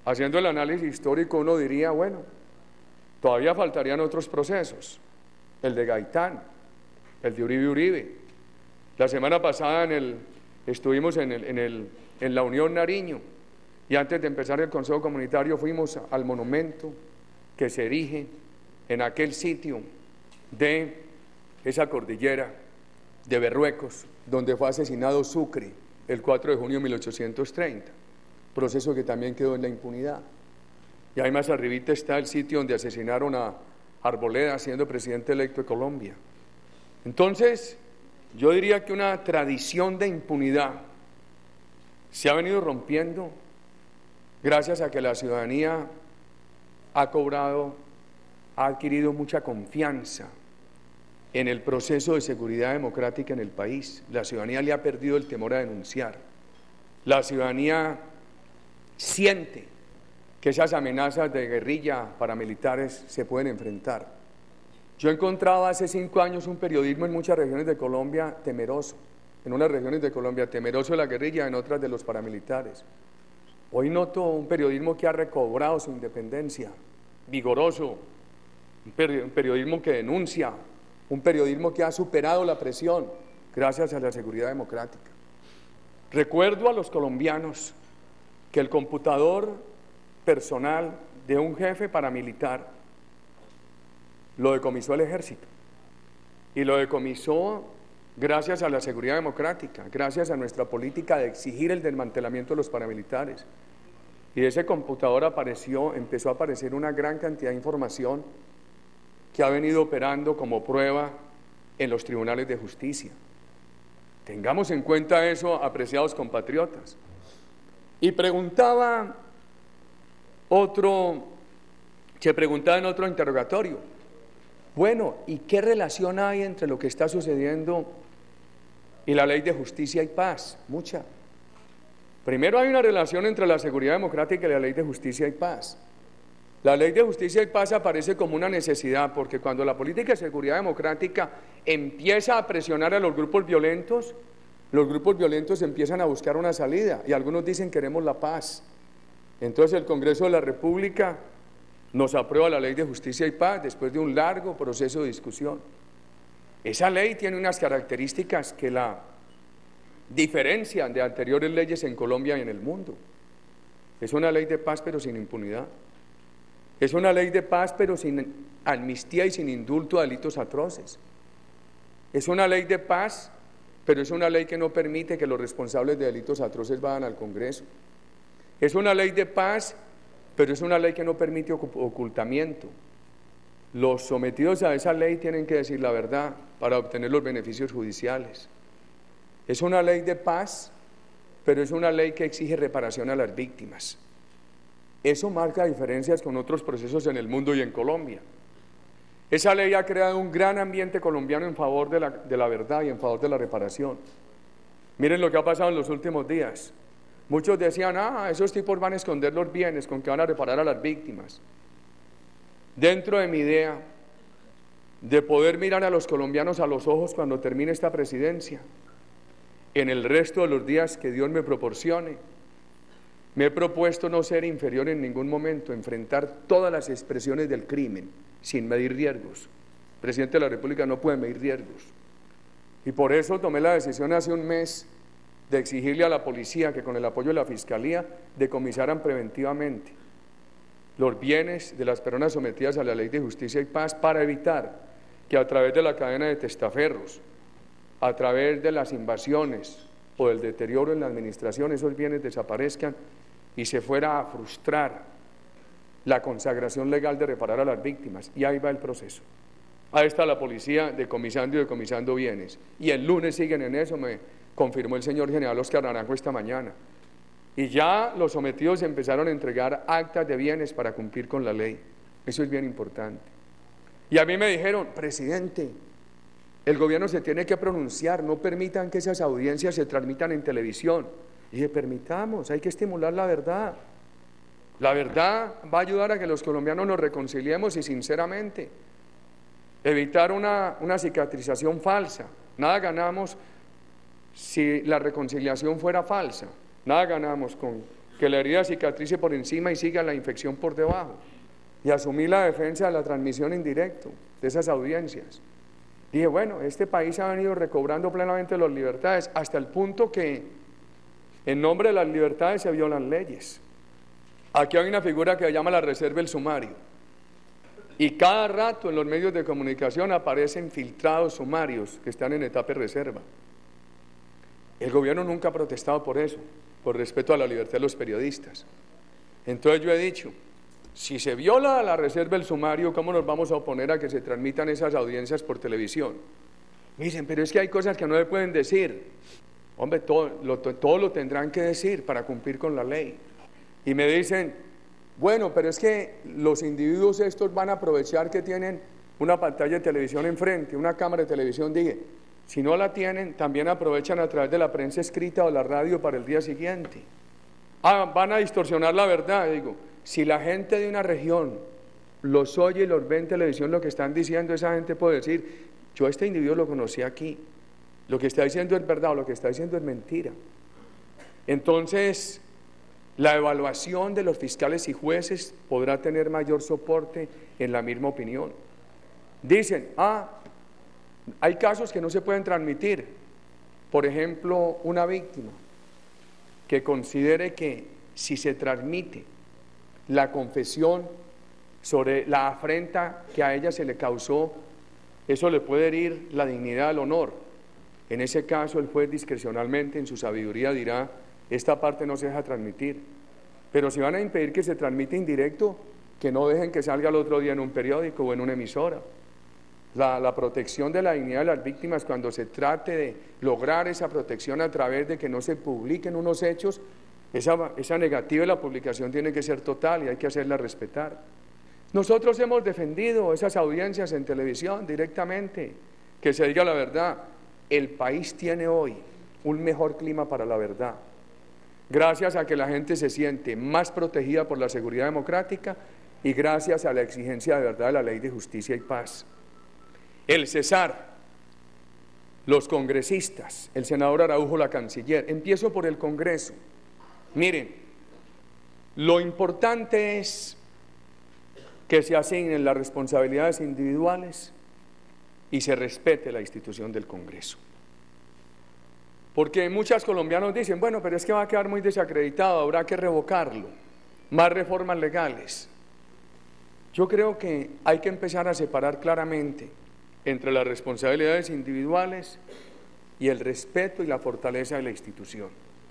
haciendo el análisis histórico uno diría, bueno, todavía faltarían otros procesos, el de Gaitán, el de Uribe. La semana pasada estuvimos en la Unión Nariño, y antes de empezar el Consejo Comunitario fuimos al monumento que se erige en aquel sitio de esa cordillera de Berruecos, donde fue asesinado Sucre el 4 de junio de 1830, proceso que también quedó en la impunidad. Y ahí más arribita está el sitio donde asesinaron a Arboleda siendo presidente electo de Colombia. Entonces, yo diría que una tradición de impunidad se ha venido rompiendo gracias a que la ciudadanía ha adquirido mucha confianza en el proceso de seguridad democrática en el país. La ciudadanía le ha perdido el temor a denunciar. La ciudadanía siente que esas amenazas de guerrilla paramilitares se pueden enfrentar. Yo encontraba hace 5 años un periodismo en muchas regiones de Colombia temeroso, en unas regiones de Colombia temeroso de la guerrilla, en otras de los paramilitares. Hoy noto un periodismo que ha recobrado su independencia, vigoroso, un periodismo que denuncia, un periodismo que ha superado la presión gracias a la seguridad democrática. Recuerdo a los colombianos que el computador personal de un jefe paramilitar lo decomisó el ejército, y lo decomisó gracias a la seguridad democrática, gracias a nuestra política de exigir el desmantelamiento de los paramilitares. Y de ese computador empezó a aparecer una gran cantidad de información que ha venido operando como prueba en los tribunales de justicia. Tengamos en cuenta eso, apreciados compatriotas. Y se preguntaba en otro interrogatorio, bueno, ¿y qué relación hay entre lo que está sucediendo y la ley de justicia y paz? Mucha. Primero, hay una relación entre la seguridad democrática y la ley de justicia y paz. La ley de justicia y paz aparece como una necesidad, porque cuando la política de seguridad democrática empieza a presionar a los grupos violentos empiezan a buscar una salida, y algunos dicen queremos la paz. Entonces el Congreso de la República nos aprueba la ley de justicia y paz después de un largo proceso de discusión. Esa ley tiene unas características que la diferencian de anteriores leyes en Colombia y en el mundo. Es una ley de paz pero sin impunidad. Es una ley de paz pero sin amnistía y sin indulto a delitos atroces. Es una ley de paz, pero es una ley que no permite que los responsables de delitos atroces vayan al Congreso. Es una ley de paz, pero es una ley que no permite ocultamiento. Los sometidos a esa ley tienen que decir la verdad para obtener los beneficios judiciales. Es una ley de paz, pero es una ley que exige reparación a las víctimas. Eso marca diferencias con otros procesos en el mundo y en Colombia. Esa ley ha creado un gran ambiente colombiano en favor de la verdad y en favor de la reparación. Miren lo que ha pasado en los últimos días. Muchos decían, esos tipos van a esconder los bienes con que van a reparar a las víctimas. Dentro de mi idea de poder mirar a los colombianos a los ojos cuando termine esta presidencia, en el resto de los días que Dios me proporcione, me he propuesto no ser inferior en ningún momento, enfrentar todas las expresiones del crimen sin medir riesgos. El presidente de la República no puede medir riesgos. Y por eso tomé la decisión hace un mes de exigirle a la policía que con el apoyo de la Fiscalía decomisaran preventivamente los bienes de las personas sometidas a la ley de justicia y paz para evitar que a través de la cadena de testaferros, a través de las invasiones o del deterioro en la administración, esos bienes desaparezcan y se fuera a frustrar la consagración legal de reparar a las víctimas. Y ahí va el proceso. Ahí está la policía decomisando y decomisando bienes. Y el lunes siguen en eso, me confirmó el señor general Oscar Naranjo esta mañana. Y ya los sometidos empezaron a entregar actas de bienes para cumplir con la ley. Eso es bien importante. Y a mí me dijeron, presidente, el gobierno se tiene que pronunciar, no permitan que esas audiencias se transmitan en televisión. Y dije, permitamos, hay que estimular la verdad. La verdad va a ayudar a que los colombianos nos reconciliemos y sinceramente evitar una cicatrización falsa. Nada ganamos si la reconciliación fuera falsa. Nada ganamos con que la herida cicatrice por encima y siga la infección por debajo. Y asumí la defensa de la transmisión en directo de esas audiencias. Dije, bueno, este país ha venido recobrando plenamente las libertades hasta el punto que en nombre de las libertades se violan leyes. Aquí hay una figura que se llama la reserva del sumario. Y cada rato en los medios de comunicación aparecen filtrados sumarios que están en etapa de reserva. El gobierno nunca ha protestado por eso, por respeto a la libertad de los periodistas. Entonces yo he dicho, si se viola la reserva del sumario, ¿cómo nos vamos a oponer a que se transmitan esas audiencias por televisión? Me dicen, pero es que hay cosas que no se pueden decir. Hombre, todo lo tendrán que decir para cumplir con la ley. Y me dicen, bueno, pero es que los individuos estos van a aprovechar que tienen una pantalla de televisión enfrente, una cámara de televisión. Dije, si no la tienen, también aprovechan a través de la prensa escrita o la radio para el día siguiente. Van a distorsionar la verdad. Digo, si la gente de una región los oye y los ve en televisión, lo que están diciendo, esa gente puede decir, yo a este individuo lo conocí aquí, lo que está diciendo es verdad o lo que está diciendo es mentira. Entonces, la evaluación de los fiscales y jueces podrá tener mayor soporte en la misma opinión. Dicen, hay casos que no se pueden transmitir. Por ejemplo, una víctima que considere que si se transmite la confesión sobre la afrenta que a ella se le causó, eso le puede herir la dignidad, el honor. En ese caso, el juez discrecionalmente, en su sabiduría, dirá, esta parte no se deja transmitir. Pero si van a impedir que se transmita en directo, que no dejen que salga el otro día en un periódico o en una emisora. La protección de la dignidad de las víctimas, cuando se trate de lograr esa protección a través de que no se publiquen unos hechos, esa negativa de la publicación tiene que ser total y hay que hacerla respetar. Nosotros hemos defendido esas audiencias en televisión directamente, que se diga la verdad. El país tiene hoy un mejor clima para la verdad, gracias a que la gente se siente más protegida por la seguridad democrática y gracias a la exigencia de verdad de la ley de justicia y paz. El cesar, los congresistas, el senador Araujo, la canciller. Empiezo por el Congreso. Miren, lo importante es que se asignen las responsabilidades individuales y se respete la institución del Congreso. Porque muchos colombianos dicen, bueno, pero es que va a quedar muy desacreditado, habrá que revocarlo, más reformas legales. Yo creo que hay que empezar a separar claramente entre las responsabilidades individuales y el respeto y la fortaleza de la institución.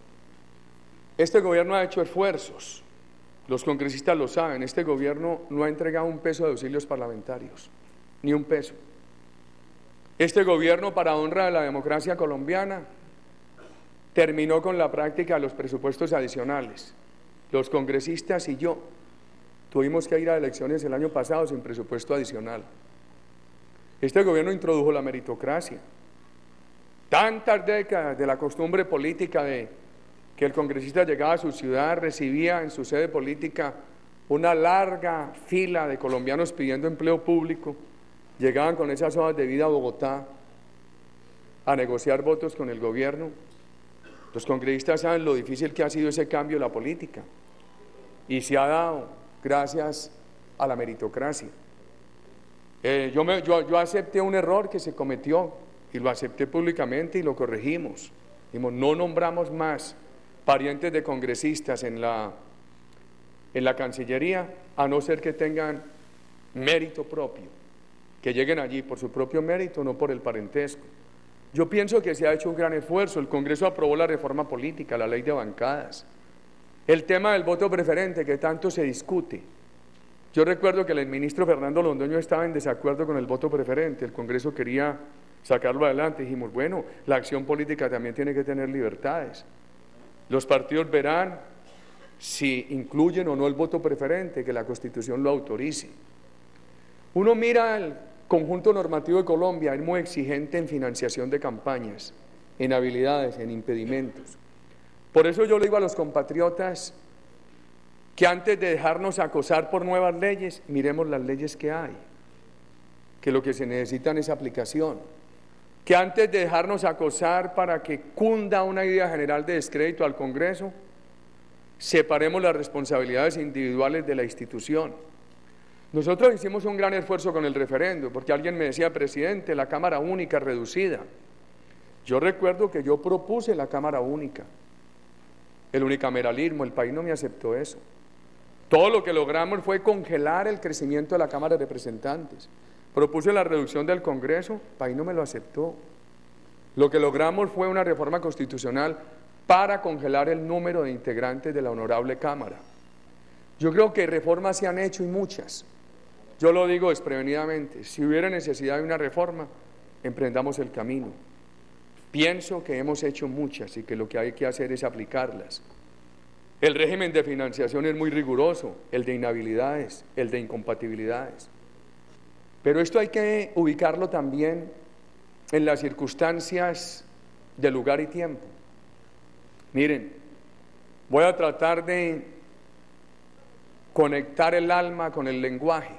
Este gobierno ha hecho esfuerzos, los congresistas lo saben, este gobierno no ha entregado un peso de auxilios parlamentarios, ni un peso. Este gobierno, para honra de la democracia colombiana, terminó con la práctica de los presupuestos adicionales. Los congresistas y yo tuvimos que ir a elecciones el año pasado sin presupuesto adicional. Este gobierno introdujo la meritocracia. Tantas décadas de la costumbre política de que el congresista llegaba a su ciudad, recibía en su sede política una larga fila de colombianos pidiendo empleo público, llegaban con esas hojas de vida a Bogotá a negociar votos con el gobierno. Los congresistas saben lo difícil que ha sido ese cambio de la política y se ha dado gracias a la meritocracia. Yo acepté un error que se cometió y lo acepté públicamente y lo corregimos. Dijimos, no nombramos más parientes de congresistas en la Cancillería, a no ser que tengan mérito propio, que lleguen allí por su propio mérito, no por el parentesco. Yo pienso que se ha hecho un gran esfuerzo. El Congreso aprobó la reforma política, la ley de bancadas, el tema del voto preferente que tanto se discute. Yo recuerdo que el ministro Fernando Londoño estaba en desacuerdo con el voto preferente, el Congreso quería sacarlo adelante, dijimos, bueno, la acción política también tiene que tener libertades. Los partidos verán si incluyen o no el voto preferente, que la Constitución lo autorice. Uno mira el conjunto normativo de Colombia, es muy exigente en financiación de campañas, en habilidades, en impedimentos. Por eso yo le digo a los compatriotas que antes de dejarnos acosar por nuevas leyes, miremos las leyes que hay, que lo que se necesitan es aplicación, que antes de dejarnos acosar para que cunda una idea general de descrédito al Congreso, separemos las responsabilidades individuales de la institución. Nosotros hicimos un gran esfuerzo con el referendo, porque alguien me decía, presidente, la Cámara Única reducida. Yo recuerdo que yo propuse la Cámara Única, el unicameralismo, el país no me aceptó eso. Todo lo que logramos fue congelar el crecimiento de la Cámara de Representantes. Propuse la reducción del Congreso, el país no me lo aceptó. Lo que logramos fue una reforma constitucional para congelar el número de integrantes de la honorable Cámara. Yo creo que reformas se han hecho y muchas. Yo lo digo desprevenidamente, si hubiera necesidad de una reforma, emprendamos el camino. Pienso que hemos hecho muchas y que lo que hay que hacer es aplicarlas. El régimen de financiación es muy riguroso, el de inhabilidades, el de incompatibilidades. Pero esto hay que ubicarlo también en las circunstancias de lugar y tiempo. Miren, voy a tratar de conectar el alma con el lenguaje,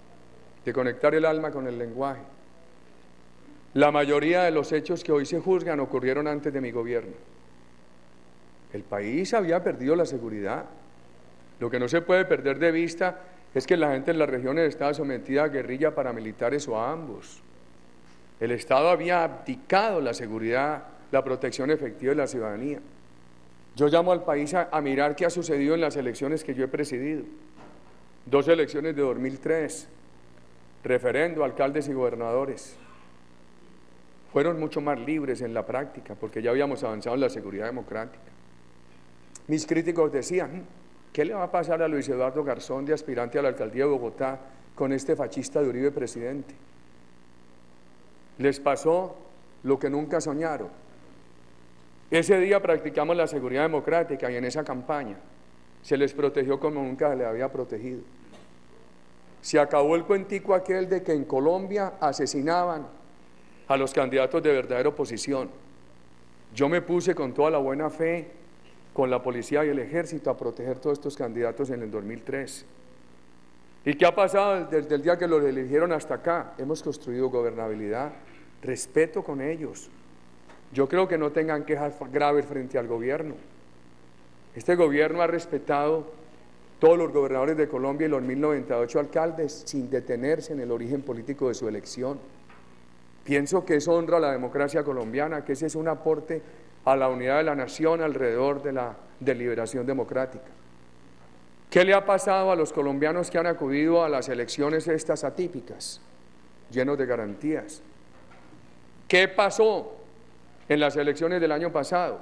La mayoría de los hechos que hoy se juzgan ocurrieron antes de mi gobierno. El país había perdido la seguridad. Lo que no se puede perder de vista es que la gente en las regiones estaba sometida a guerrilla paramilitares o a ambos. El Estado había abdicado la seguridad, la protección efectiva de la ciudadanía. Yo llamo al país a mirar qué ha sucedido en las elecciones que yo he presidido. 2 elecciones de 2003, referendo, alcaldes y gobernadores. Fueron mucho más libres en la práctica, porque ya habíamos avanzado en la seguridad democrática. Mis críticos decían, ¿qué le va a pasar a Luis Eduardo Garzón, de aspirante a la alcaldía de Bogotá, con este fascista de Uribe presidente? Les pasó lo que nunca soñaron. Ese día practicamos la seguridad democrática y en esa campaña se les protegió como nunca se les había protegido. Se acabó el cuentico aquel de que en Colombia asesinaban a los candidatos de verdadera oposición. Yo me puse con toda la buena fe, con la policía y el ejército, a proteger todos estos candidatos en el 2003. ¿Y qué ha pasado desde el día que los eligieron hasta acá? Hemos construido gobernabilidad, respeto con ellos. Yo creo que no tengan quejas graves frente al gobierno. Este gobierno ha respetado todos los gobernadores de Colombia y los 1098 alcaldes sin detenerse en el origen político de su elección. Pienso que eso honra a la democracia colombiana, que ese es un aporte a la unidad de la nación alrededor de la deliberación democrática. ¿Qué le ha pasado a los colombianos que han acudido a las elecciones estas atípicas, llenos de garantías? ¿Qué pasó en las elecciones del año pasado?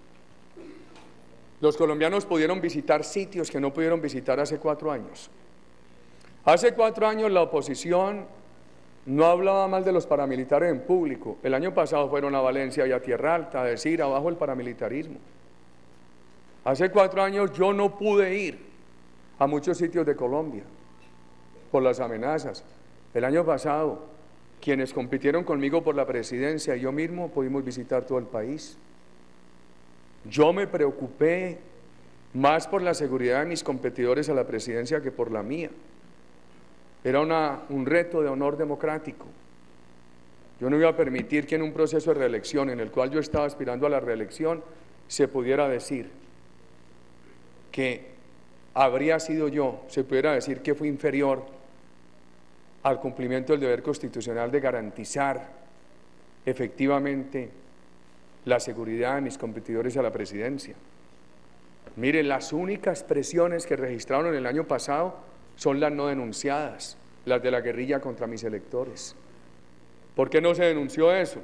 Los colombianos pudieron visitar sitios que no pudieron visitar hace 4 años. Hace 4 años la oposición no hablaba mal de los paramilitares en público. El año pasado fueron a Valencia y a Tierra Alta a decir abajo el paramilitarismo. Hace 4 años yo no pude ir a muchos sitios de Colombia por las amenazas. El año pasado, quienes compitieron conmigo por la presidencia y yo mismo pudimos visitar todo el país. Yo me preocupé más por la seguridad de mis competidores a la presidencia que por la mía. Era un reto de honor democrático. Yo no iba a permitir que en un proceso de reelección en el cual yo estaba aspirando a la reelección se pudiera decir que habría sido yo, se pudiera decir que fui inferior al cumplimiento del deber constitucional de garantizar efectivamente la seguridad de mis competidores a la presidencia. Miren, las únicas presiones que registraron el año pasado son las no denunciadas, las de la guerrilla contra mis electores. ¿Por qué no se denunció eso?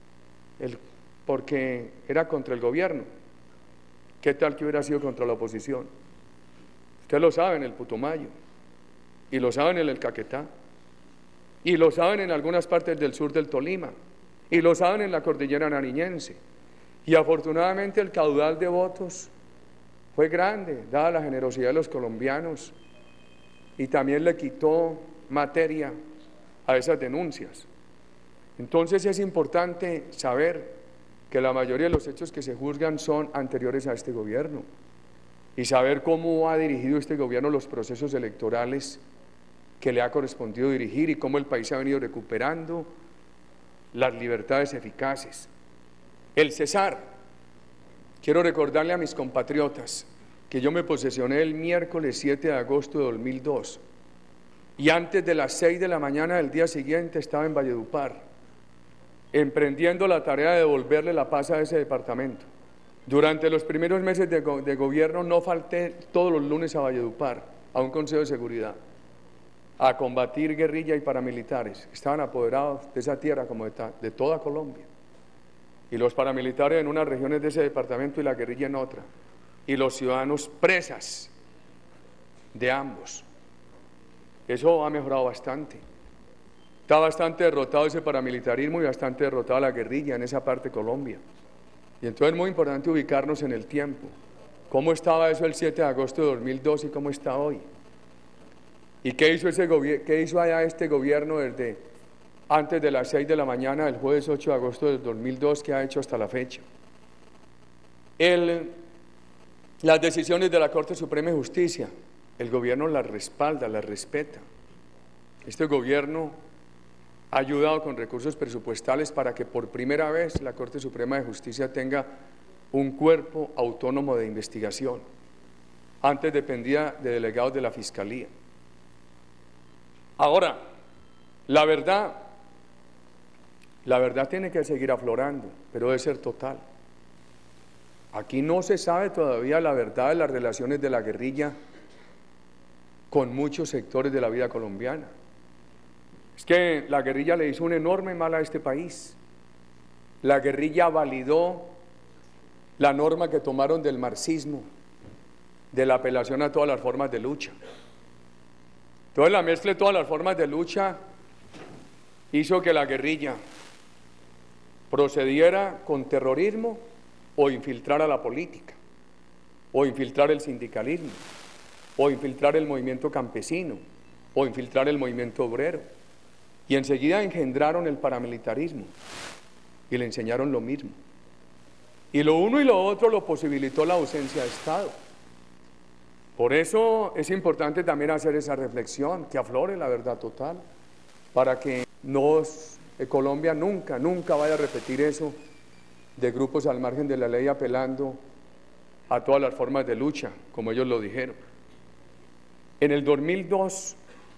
Porque era contra el gobierno. ¿Qué tal que hubiera sido contra la oposición? Ustedes lo saben en el Putumayo, y lo saben en el Caquetá, y lo saben en algunas partes del sur del Tolima, y lo saben en la cordillera nariñense. Y afortunadamente el caudal de votos fue grande, dada la generosidad de los colombianos, y también le quitó materia a esas denuncias. Entonces es importante saber que la mayoría de los hechos que se juzgan son anteriores a este gobierno, y saber cómo ha dirigido este gobierno los procesos electorales que le ha correspondido dirigir y cómo el país ha venido recuperando las libertades eficaces. El cesar, quiero recordarle a mis compatriotas que yo me posesioné el miércoles 7 de agosto de 2002 y antes de las 6 de la mañana del día siguiente estaba en Valledupar, emprendiendo la tarea de devolverle la paz a ese departamento. Durante los primeros meses de gobierno no falté todos los lunes a Valledupar, a un consejo de seguridad, a combatir guerrilla y paramilitares. Estaban apoderados de esa tierra como de toda Colombia. Y los paramilitares en unas regiones de ese departamento y la guerrilla en otra. Y los ciudadanos presas de ambos. Eso ha mejorado bastante. Está bastante derrotado ese paramilitarismo y bastante derrotada la guerrilla en esa parte de Colombia. Y entonces es muy importante ubicarnos en el tiempo. ¿Cómo estaba eso el 7 de agosto de 2002 y cómo está hoy? ¿Y qué hizo allá este gobierno desde antes de las 6 de la mañana del jueves 8 de agosto del 2002 que ha hecho hasta la fecha? Las decisiones de la Corte Suprema de Justicia, el gobierno las respalda, las respeta. Este gobierno ha ayudado con recursos presupuestales para que por primera vez la Corte Suprema de Justicia tenga un cuerpo autónomo de investigación. Antes dependía de delegados de la Fiscalía. Ahora, la verdad tiene que seguir aflorando, pero debe ser total. Aquí no se sabe todavía la verdad de las relaciones de la guerrilla con muchos sectores de la vida colombiana. Es que la guerrilla le hizo un enorme mal a este país. La guerrilla validó la norma que tomaron del marxismo, de la apelación a todas las formas de lucha. Entonces la mezcla de todas las formas de lucha hizo que la guerrilla procediera con terrorismo o infiltrar a la política, o infiltrar el sindicalismo, o infiltrar el movimiento campesino, o infiltrar el movimiento obrero. Y enseguida engendraron el paramilitarismo y le enseñaron lo mismo. Y lo uno y lo otro lo posibilitó la ausencia de Estado. Por eso es importante también hacer esa reflexión, que aflore la verdad total, para que Colombia nunca vaya a repetir eso de grupos al margen de la ley apelando a todas las formas de lucha, como ellos lo dijeron. En el 2002,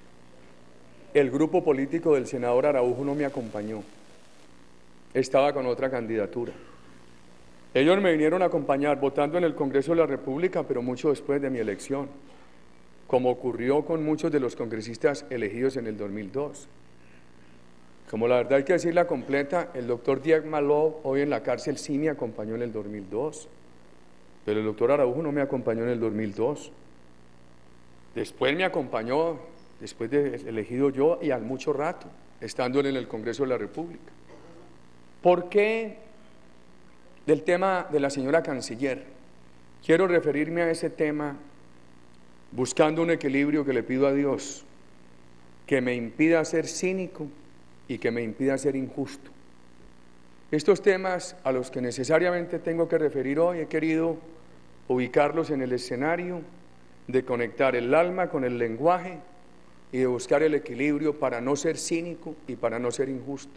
el grupo político del senador Araujo no me acompañó, estaba con otra candidatura. Ellos me vinieron a acompañar votando en el Congreso de la República, pero mucho después de mi elección, como ocurrió con muchos de los congresistas elegidos en el 2002. Como la verdad hay que decirla completa, el doctor Diego Maló, hoy en la cárcel, sí me acompañó en el 2002, pero el doctor Araujo no me acompañó en el 2002. Después me acompañó, después de elegido yo, y al mucho rato, estando en el Congreso de la República. ¿Por qué del tema de la señora canciller? Quiero referirme a ese tema buscando un equilibrio que le pido a Dios, que me impida ser cínico y que me impida ser injusto. Estos temas a los que necesariamente tengo que referir hoy, he querido ubicarlos en el escenario de conectar el alma con el lenguaje y de buscar el equilibrio para no ser cínico y para no ser injusto.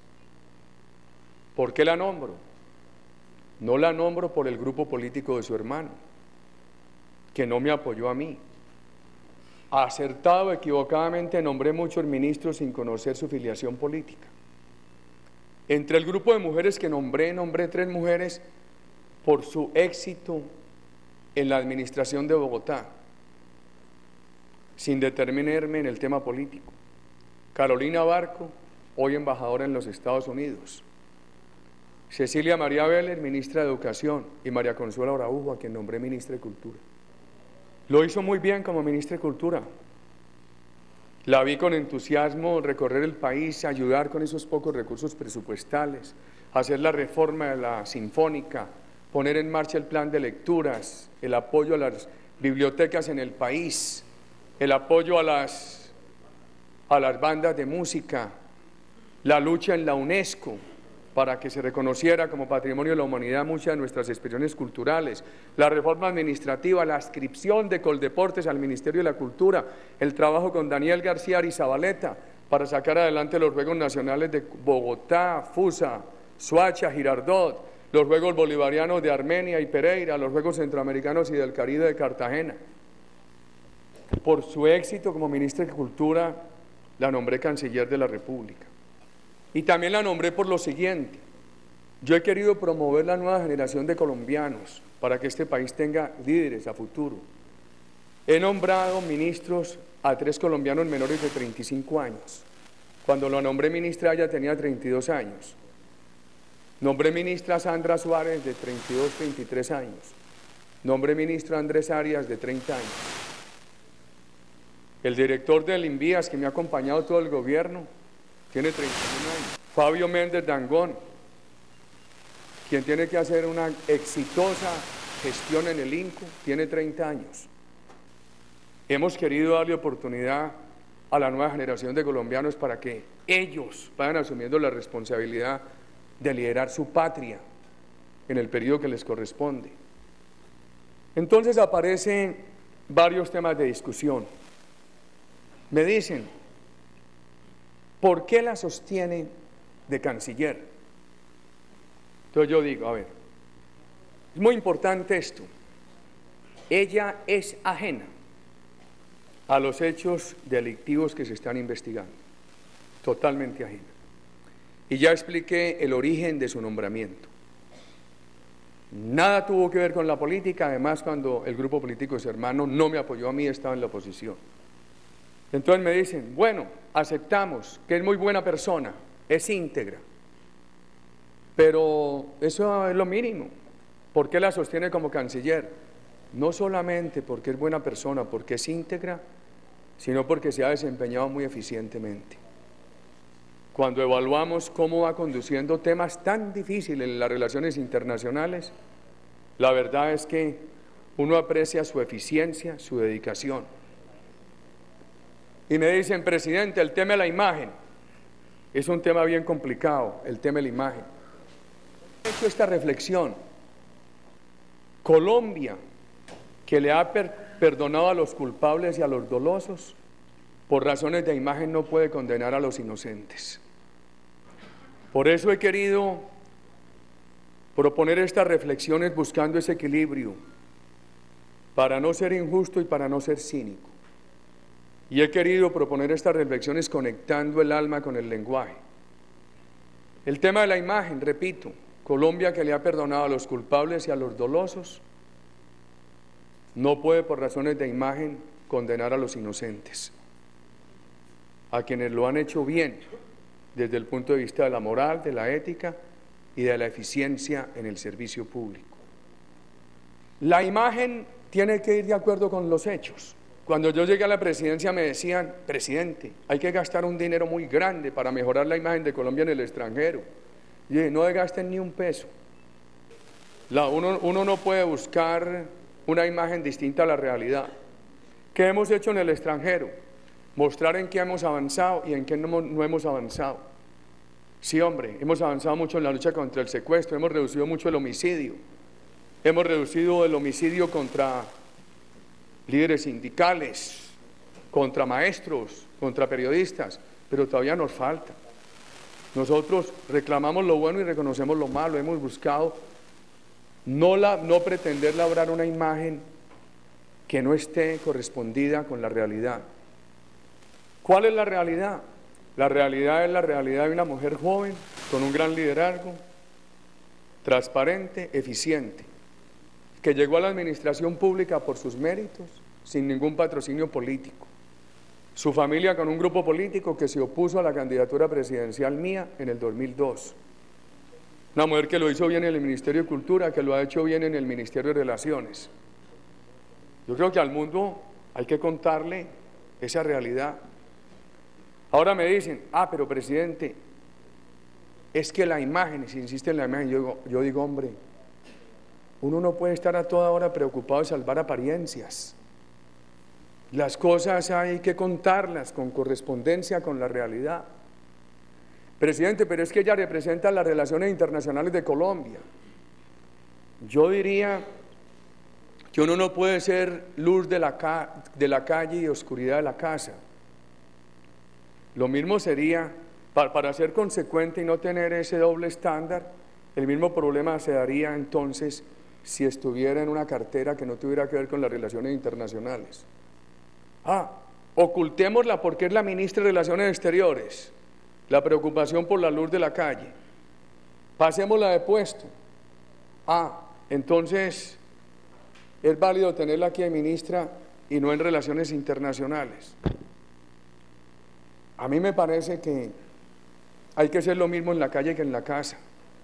¿Por qué la nombro? No la nombro por el grupo político de su hermano, que no me apoyó a mí. Acertado o equivocadamente nombré muchos ministros sin conocer su filiación política. Entre el grupo de mujeres que nombré 3 mujeres por su éxito en la administración de Bogotá, sin determinarme en el tema político. Carolina Barco, hoy embajadora en los Estados Unidos. Cecilia María Vélez, ministra de Educación, y María Consuelo Araujo, a quien nombré ministra de Cultura. Lo hizo muy bien como ministra de Cultura. La vi con entusiasmo recorrer el país, ayudar con esos pocos recursos presupuestales, hacer la reforma de la Sinfónica, poner en marcha el plan de lecturas, el apoyo a las bibliotecas en el país, el apoyo a las bandas de música, la lucha en la UNESCO para que se reconociera como patrimonio de la humanidad muchas de nuestras expresiones culturales, la reforma administrativa, la adscripción de Coldeportes al Ministerio de la Cultura, el trabajo con Daniel García Arizabaleta para sacar adelante los Juegos Nacionales de Bogotá, Fusa, Soacha, Girardot, los Juegos Bolivarianos de Armenia y Pereira, los Juegos Centroamericanos y del Caribe de Cartagena. Por su éxito como ministra de Cultura, la nombré canciller de la República. Y también la nombré por lo siguiente: yo he querido promover la nueva generación de colombianos para que este país tenga líderes a futuro. He nombrado ministros a 3 colombianos menores de 35 años. Cuando lo nombré ministra ella tenía 32 años. Nombré ministra a Sandra Suárez de 32, 33 años. Nombré ministro a Andrés Arias de 30 años. El director del INVIAS, que me ha acompañado todo el gobierno, tiene 31 años. Fabio Méndez Dangond, quien tiene que hacer una exitosa gestión en el INCO, tiene 30 años. Hemos querido darle oportunidad a la nueva generación de colombianos para que ellos vayan asumiendo la responsabilidad de liderar su patria en el periodo que les corresponde. Entonces aparecen varios temas de discusión. Me dicen, ¿por qué la sostiene de canciller? Entonces yo digo, a ver, es muy importante esto. Ella es ajena a los hechos delictivos que se están investigando, totalmente ajena. Y ya expliqué el origen de su nombramiento. Nada tuvo que ver con la política, además cuando el grupo político de su hermano no me apoyó a mí, estaba en la oposición. Entonces me dicen, bueno, aceptamos que es muy buena persona, es íntegra, pero eso es lo mínimo. ¿Por qué la sostiene como canciller? No solamente porque es buena persona, porque es íntegra, sino porque se ha desempeñado muy eficientemente. Cuando evaluamos cómo va conduciendo temas tan difíciles en las relaciones internacionales, la verdad es que uno aprecia su eficiencia, su dedicación. Y me dicen, presidente, el tema de la imagen es un tema bien complicado, el tema de la imagen. He hecho esta reflexión. Colombia, que le ha perdonado a los culpables y a los dolosos, por razones de imagen no puede condenar a los inocentes. Por eso he querido proponer estas reflexiones buscando ese equilibrio, para no ser injusto y para no ser cínico. Y he querido proponer estas reflexiones conectando el alma con el lenguaje. El tema de la imagen, repito, Colombia, que le ha perdonado a los culpables y a los dolosos, no puede por razones de imagen condenar a los inocentes, a quienes lo han hecho bien desde el punto de vista de la moral, de la ética y de la eficiencia en el servicio público. La imagen tiene que ir de acuerdo con los hechos. Cuando yo llegué a la presidencia me decían, presidente, hay que gastar un dinero muy grande para mejorar la imagen de Colombia en el extranjero. Y dije, no gasten ni un peso. Uno no puede buscar una imagen distinta a la realidad. ¿Qué hemos hecho en el extranjero? Mostrar en qué hemos avanzado y en qué no hemos avanzado. Sí, hombre, hemos avanzado mucho en la lucha contra el secuestro, hemos reducido mucho el homicidio, hemos reducido el homicidio contra líderes sindicales, contra maestros, contra periodistas, pero todavía nos falta. Nosotros reclamamos lo bueno y reconocemos lo malo, hemos buscado no pretender labrar una imagen que no esté correspondida con la realidad. ¿Cuál es la realidad? La realidad es la realidad de una mujer joven, con un gran liderazgo, transparente, eficiente, que llegó a la administración pública por sus méritos, sin ningún patrocinio político. Su familia con un grupo político que se opuso a la candidatura presidencial mía en el 2002. Una mujer que lo hizo bien en el Ministerio de Cultura, que lo ha hecho bien en el Ministerio de Relaciones. Yo creo que al mundo hay que contarle esa realidad. Ahora me dicen, pero presidente, es que la imagen, si insiste en la imagen, yo digo, hombre, uno no puede estar a toda hora preocupado de salvar apariencias. Las cosas hay que contarlas con correspondencia con la realidad. Presidente, pero es que ella representa las relaciones internacionales de Colombia. Yo diría que uno no puede ser luz de la calle y oscuridad de la casa. Lo mismo sería, para ser consecuente y no tener ese doble estándar, El mismo problema se daría entonces si estuviera en una cartera que no tuviera que ver con las relaciones internacionales. Ocultémosla porque es la ministra de Relaciones Exteriores, la preocupación por la luz de la calle. Pasémosla de puesto. Entonces es válido tenerla aquí de ministra y no en relaciones internacionales. A mí me parece que hay que hacer lo mismo en la calle que en la casa.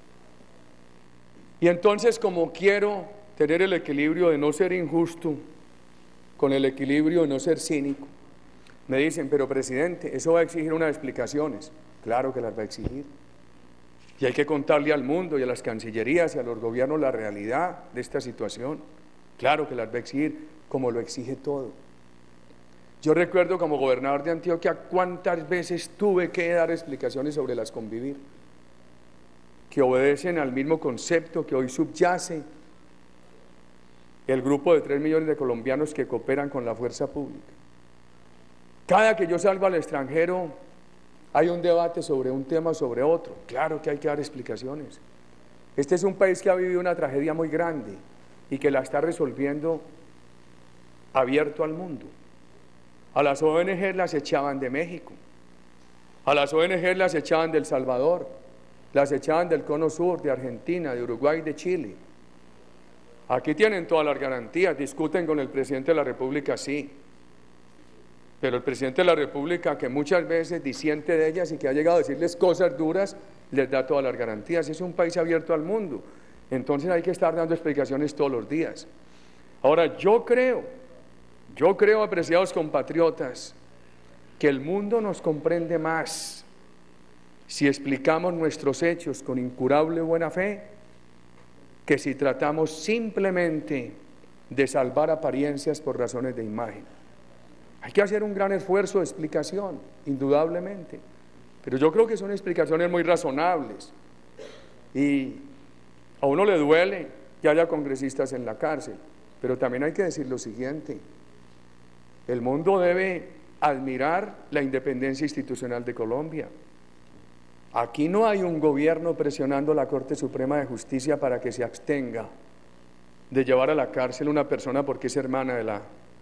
Y entonces, como quiero tener el equilibrio de no ser injusto con el equilibrio de no ser cínico, me dicen, pero presidente, eso va a exigir unas explicaciones. Claro que las va a exigir. Y hay que contarle al mundo y a las cancillerías y a los gobiernos la realidad de esta situación. Claro que las va a exigir, como lo exige todo. Yo recuerdo como gobernador de Antioquia cuántas veces tuve que dar explicaciones sobre las convivir, que obedecen al mismo concepto que hoy subyace el grupo de 3 millones de colombianos que cooperan con la fuerza pública. Cada que yo salgo al extranjero hay un debate sobre un tema o sobre otro. Claro que hay que dar explicaciones. Este es un país que ha vivido una tragedia muy grande y que la está resolviendo abierto al mundo. A las ONG las echaban de México, a las ONG las echaban de El Salvador, las echaban del Cono Sur, de Argentina, de Uruguay, de Chile. Aquí tienen todas las garantías, discuten con el presidente de la República, sí, pero el presidente de la República, que muchas veces disiente de ellas y que ha llegado a decirles cosas duras, les da todas las garantías. Es un país abierto al mundo, entonces hay que estar dando explicaciones todos los días. Ahora, yo creo, apreciados compatriotas, que el mundo nos comprende más si explicamos nuestros hechos con incurable buena fe que si tratamos simplemente de salvar apariencias por razones de imagen. Hay que hacer un gran esfuerzo de explicación, indudablemente, pero yo creo que son explicaciones muy razonables y a uno le duele que haya congresistas en la cárcel, pero también hay que decir lo siguiente: el mundo debe admirar la independencia institucional de Colombia. Aquí no hay un gobierno presionando a la Corte Suprema de Justicia para que se abstenga de llevar a la cárcel a una persona porque es hermano de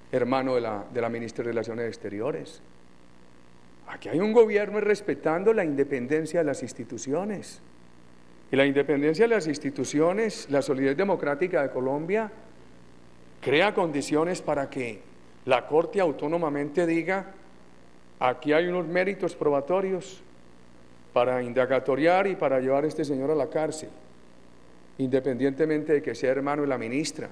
la ministra de Relaciones Exteriores. Aquí hay un gobierno respetando la independencia de las instituciones. Y la independencia de las instituciones, la solidez democrática de Colombia, crea condiciones para que la Corte autónomamente diga: aquí hay unos méritos probatorios para indagatoriar y para llevar a este señor a la cárcel, independientemente de que sea hermano de la ministra.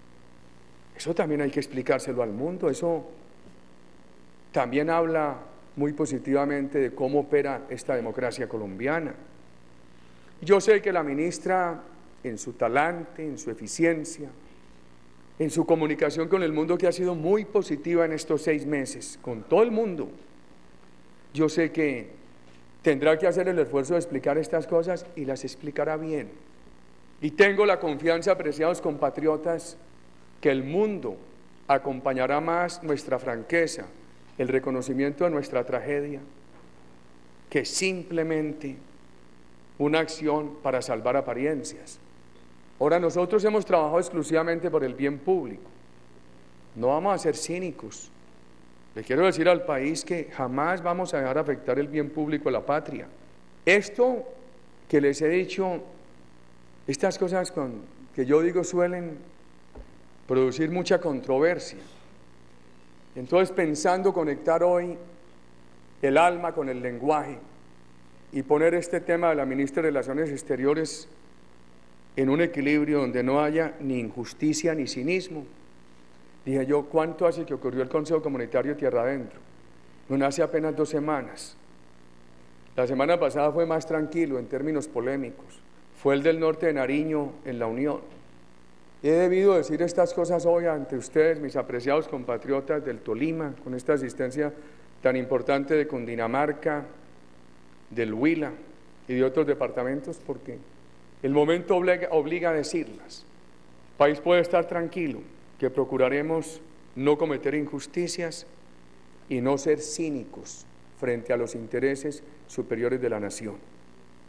Eso también hay que explicárselo al mundo. Eso también habla muy positivamente de cómo opera esta democracia colombiana. Yo sé que la ministra, en su talante, en su eficiencia, en su comunicación con el mundo, que ha sido muy positiva en estos 6 meses, con todo el mundo, yo sé que tendrá que hacer el esfuerzo de explicar estas cosas y las explicará bien. Y tengo la confianza, apreciados compatriotas, que el mundo acompañará más nuestra franqueza, el reconocimiento de nuestra tragedia, que simplemente una acción para salvar apariencias. Ahora, nosotros hemos trabajado exclusivamente por el bien público. No vamos a ser cínicos. Le quiero decir al país que jamás vamos a dejar afectar el bien público de la patria. Esto que les he dicho, estas cosas que yo digo suelen producir mucha controversia. Entonces, pensando conectar hoy el alma con el lenguaje y poner este tema de la ministra de Relaciones Exteriores en un equilibrio donde no haya ni injusticia ni cinismo, dije yo, ¿cuánto hace que ocurrió el Consejo Comunitario Tierra Adentro? No hace apenas 2 semanas. La semana pasada fue más tranquilo en términos polémicos. Fue el del norte de Nariño en la Unión. He debido decir estas cosas hoy ante ustedes, mis apreciados compatriotas del Tolima, con esta asistencia tan importante de Cundinamarca, del Huila y de otros departamentos, porque el momento obliga a decirlas. El país puede estar tranquilo, que procuraremos no cometer injusticias y no ser cínicos frente a los intereses superiores de la nación.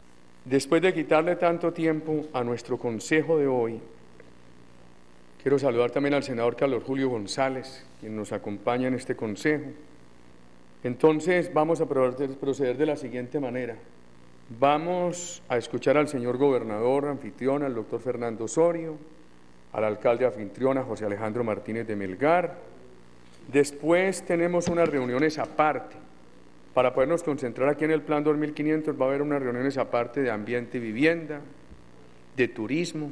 Después de quitarle tanto tiempo a nuestro consejo de hoy, quiero saludar también al senador Carlos Julio González, quien nos acompaña en este consejo. Entonces vamos a proceder de la siguiente manera. Vamos a escuchar al señor gobernador anfitrión, al doctor Fernando Osorio, al alcalde anfitrión, a José Alejandro Martínez de Melgar. Después tenemos unas reuniones aparte. Para podernos concentrar aquí en el Plan 2500 va a haber unas reuniones aparte de ambiente y vivienda, de turismo,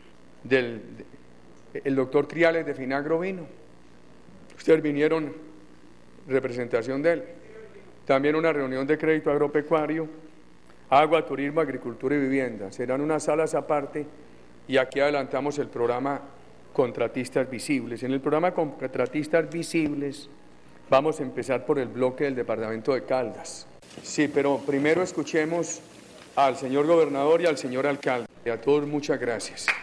el doctor Criales de Finagro vino. Ustedes vinieron, representación de él. También una reunión de crédito agropecuario, agua, turismo, agricultura y vivienda. Serán unas salas aparte y aquí adelantamos el programa Contratistas Visibles. En el programa Contratistas Visibles vamos a empezar por el bloque del departamento de Caldas. Sí, pero primero escuchemos al señor gobernador y al señor alcalde. A todos muchas gracias.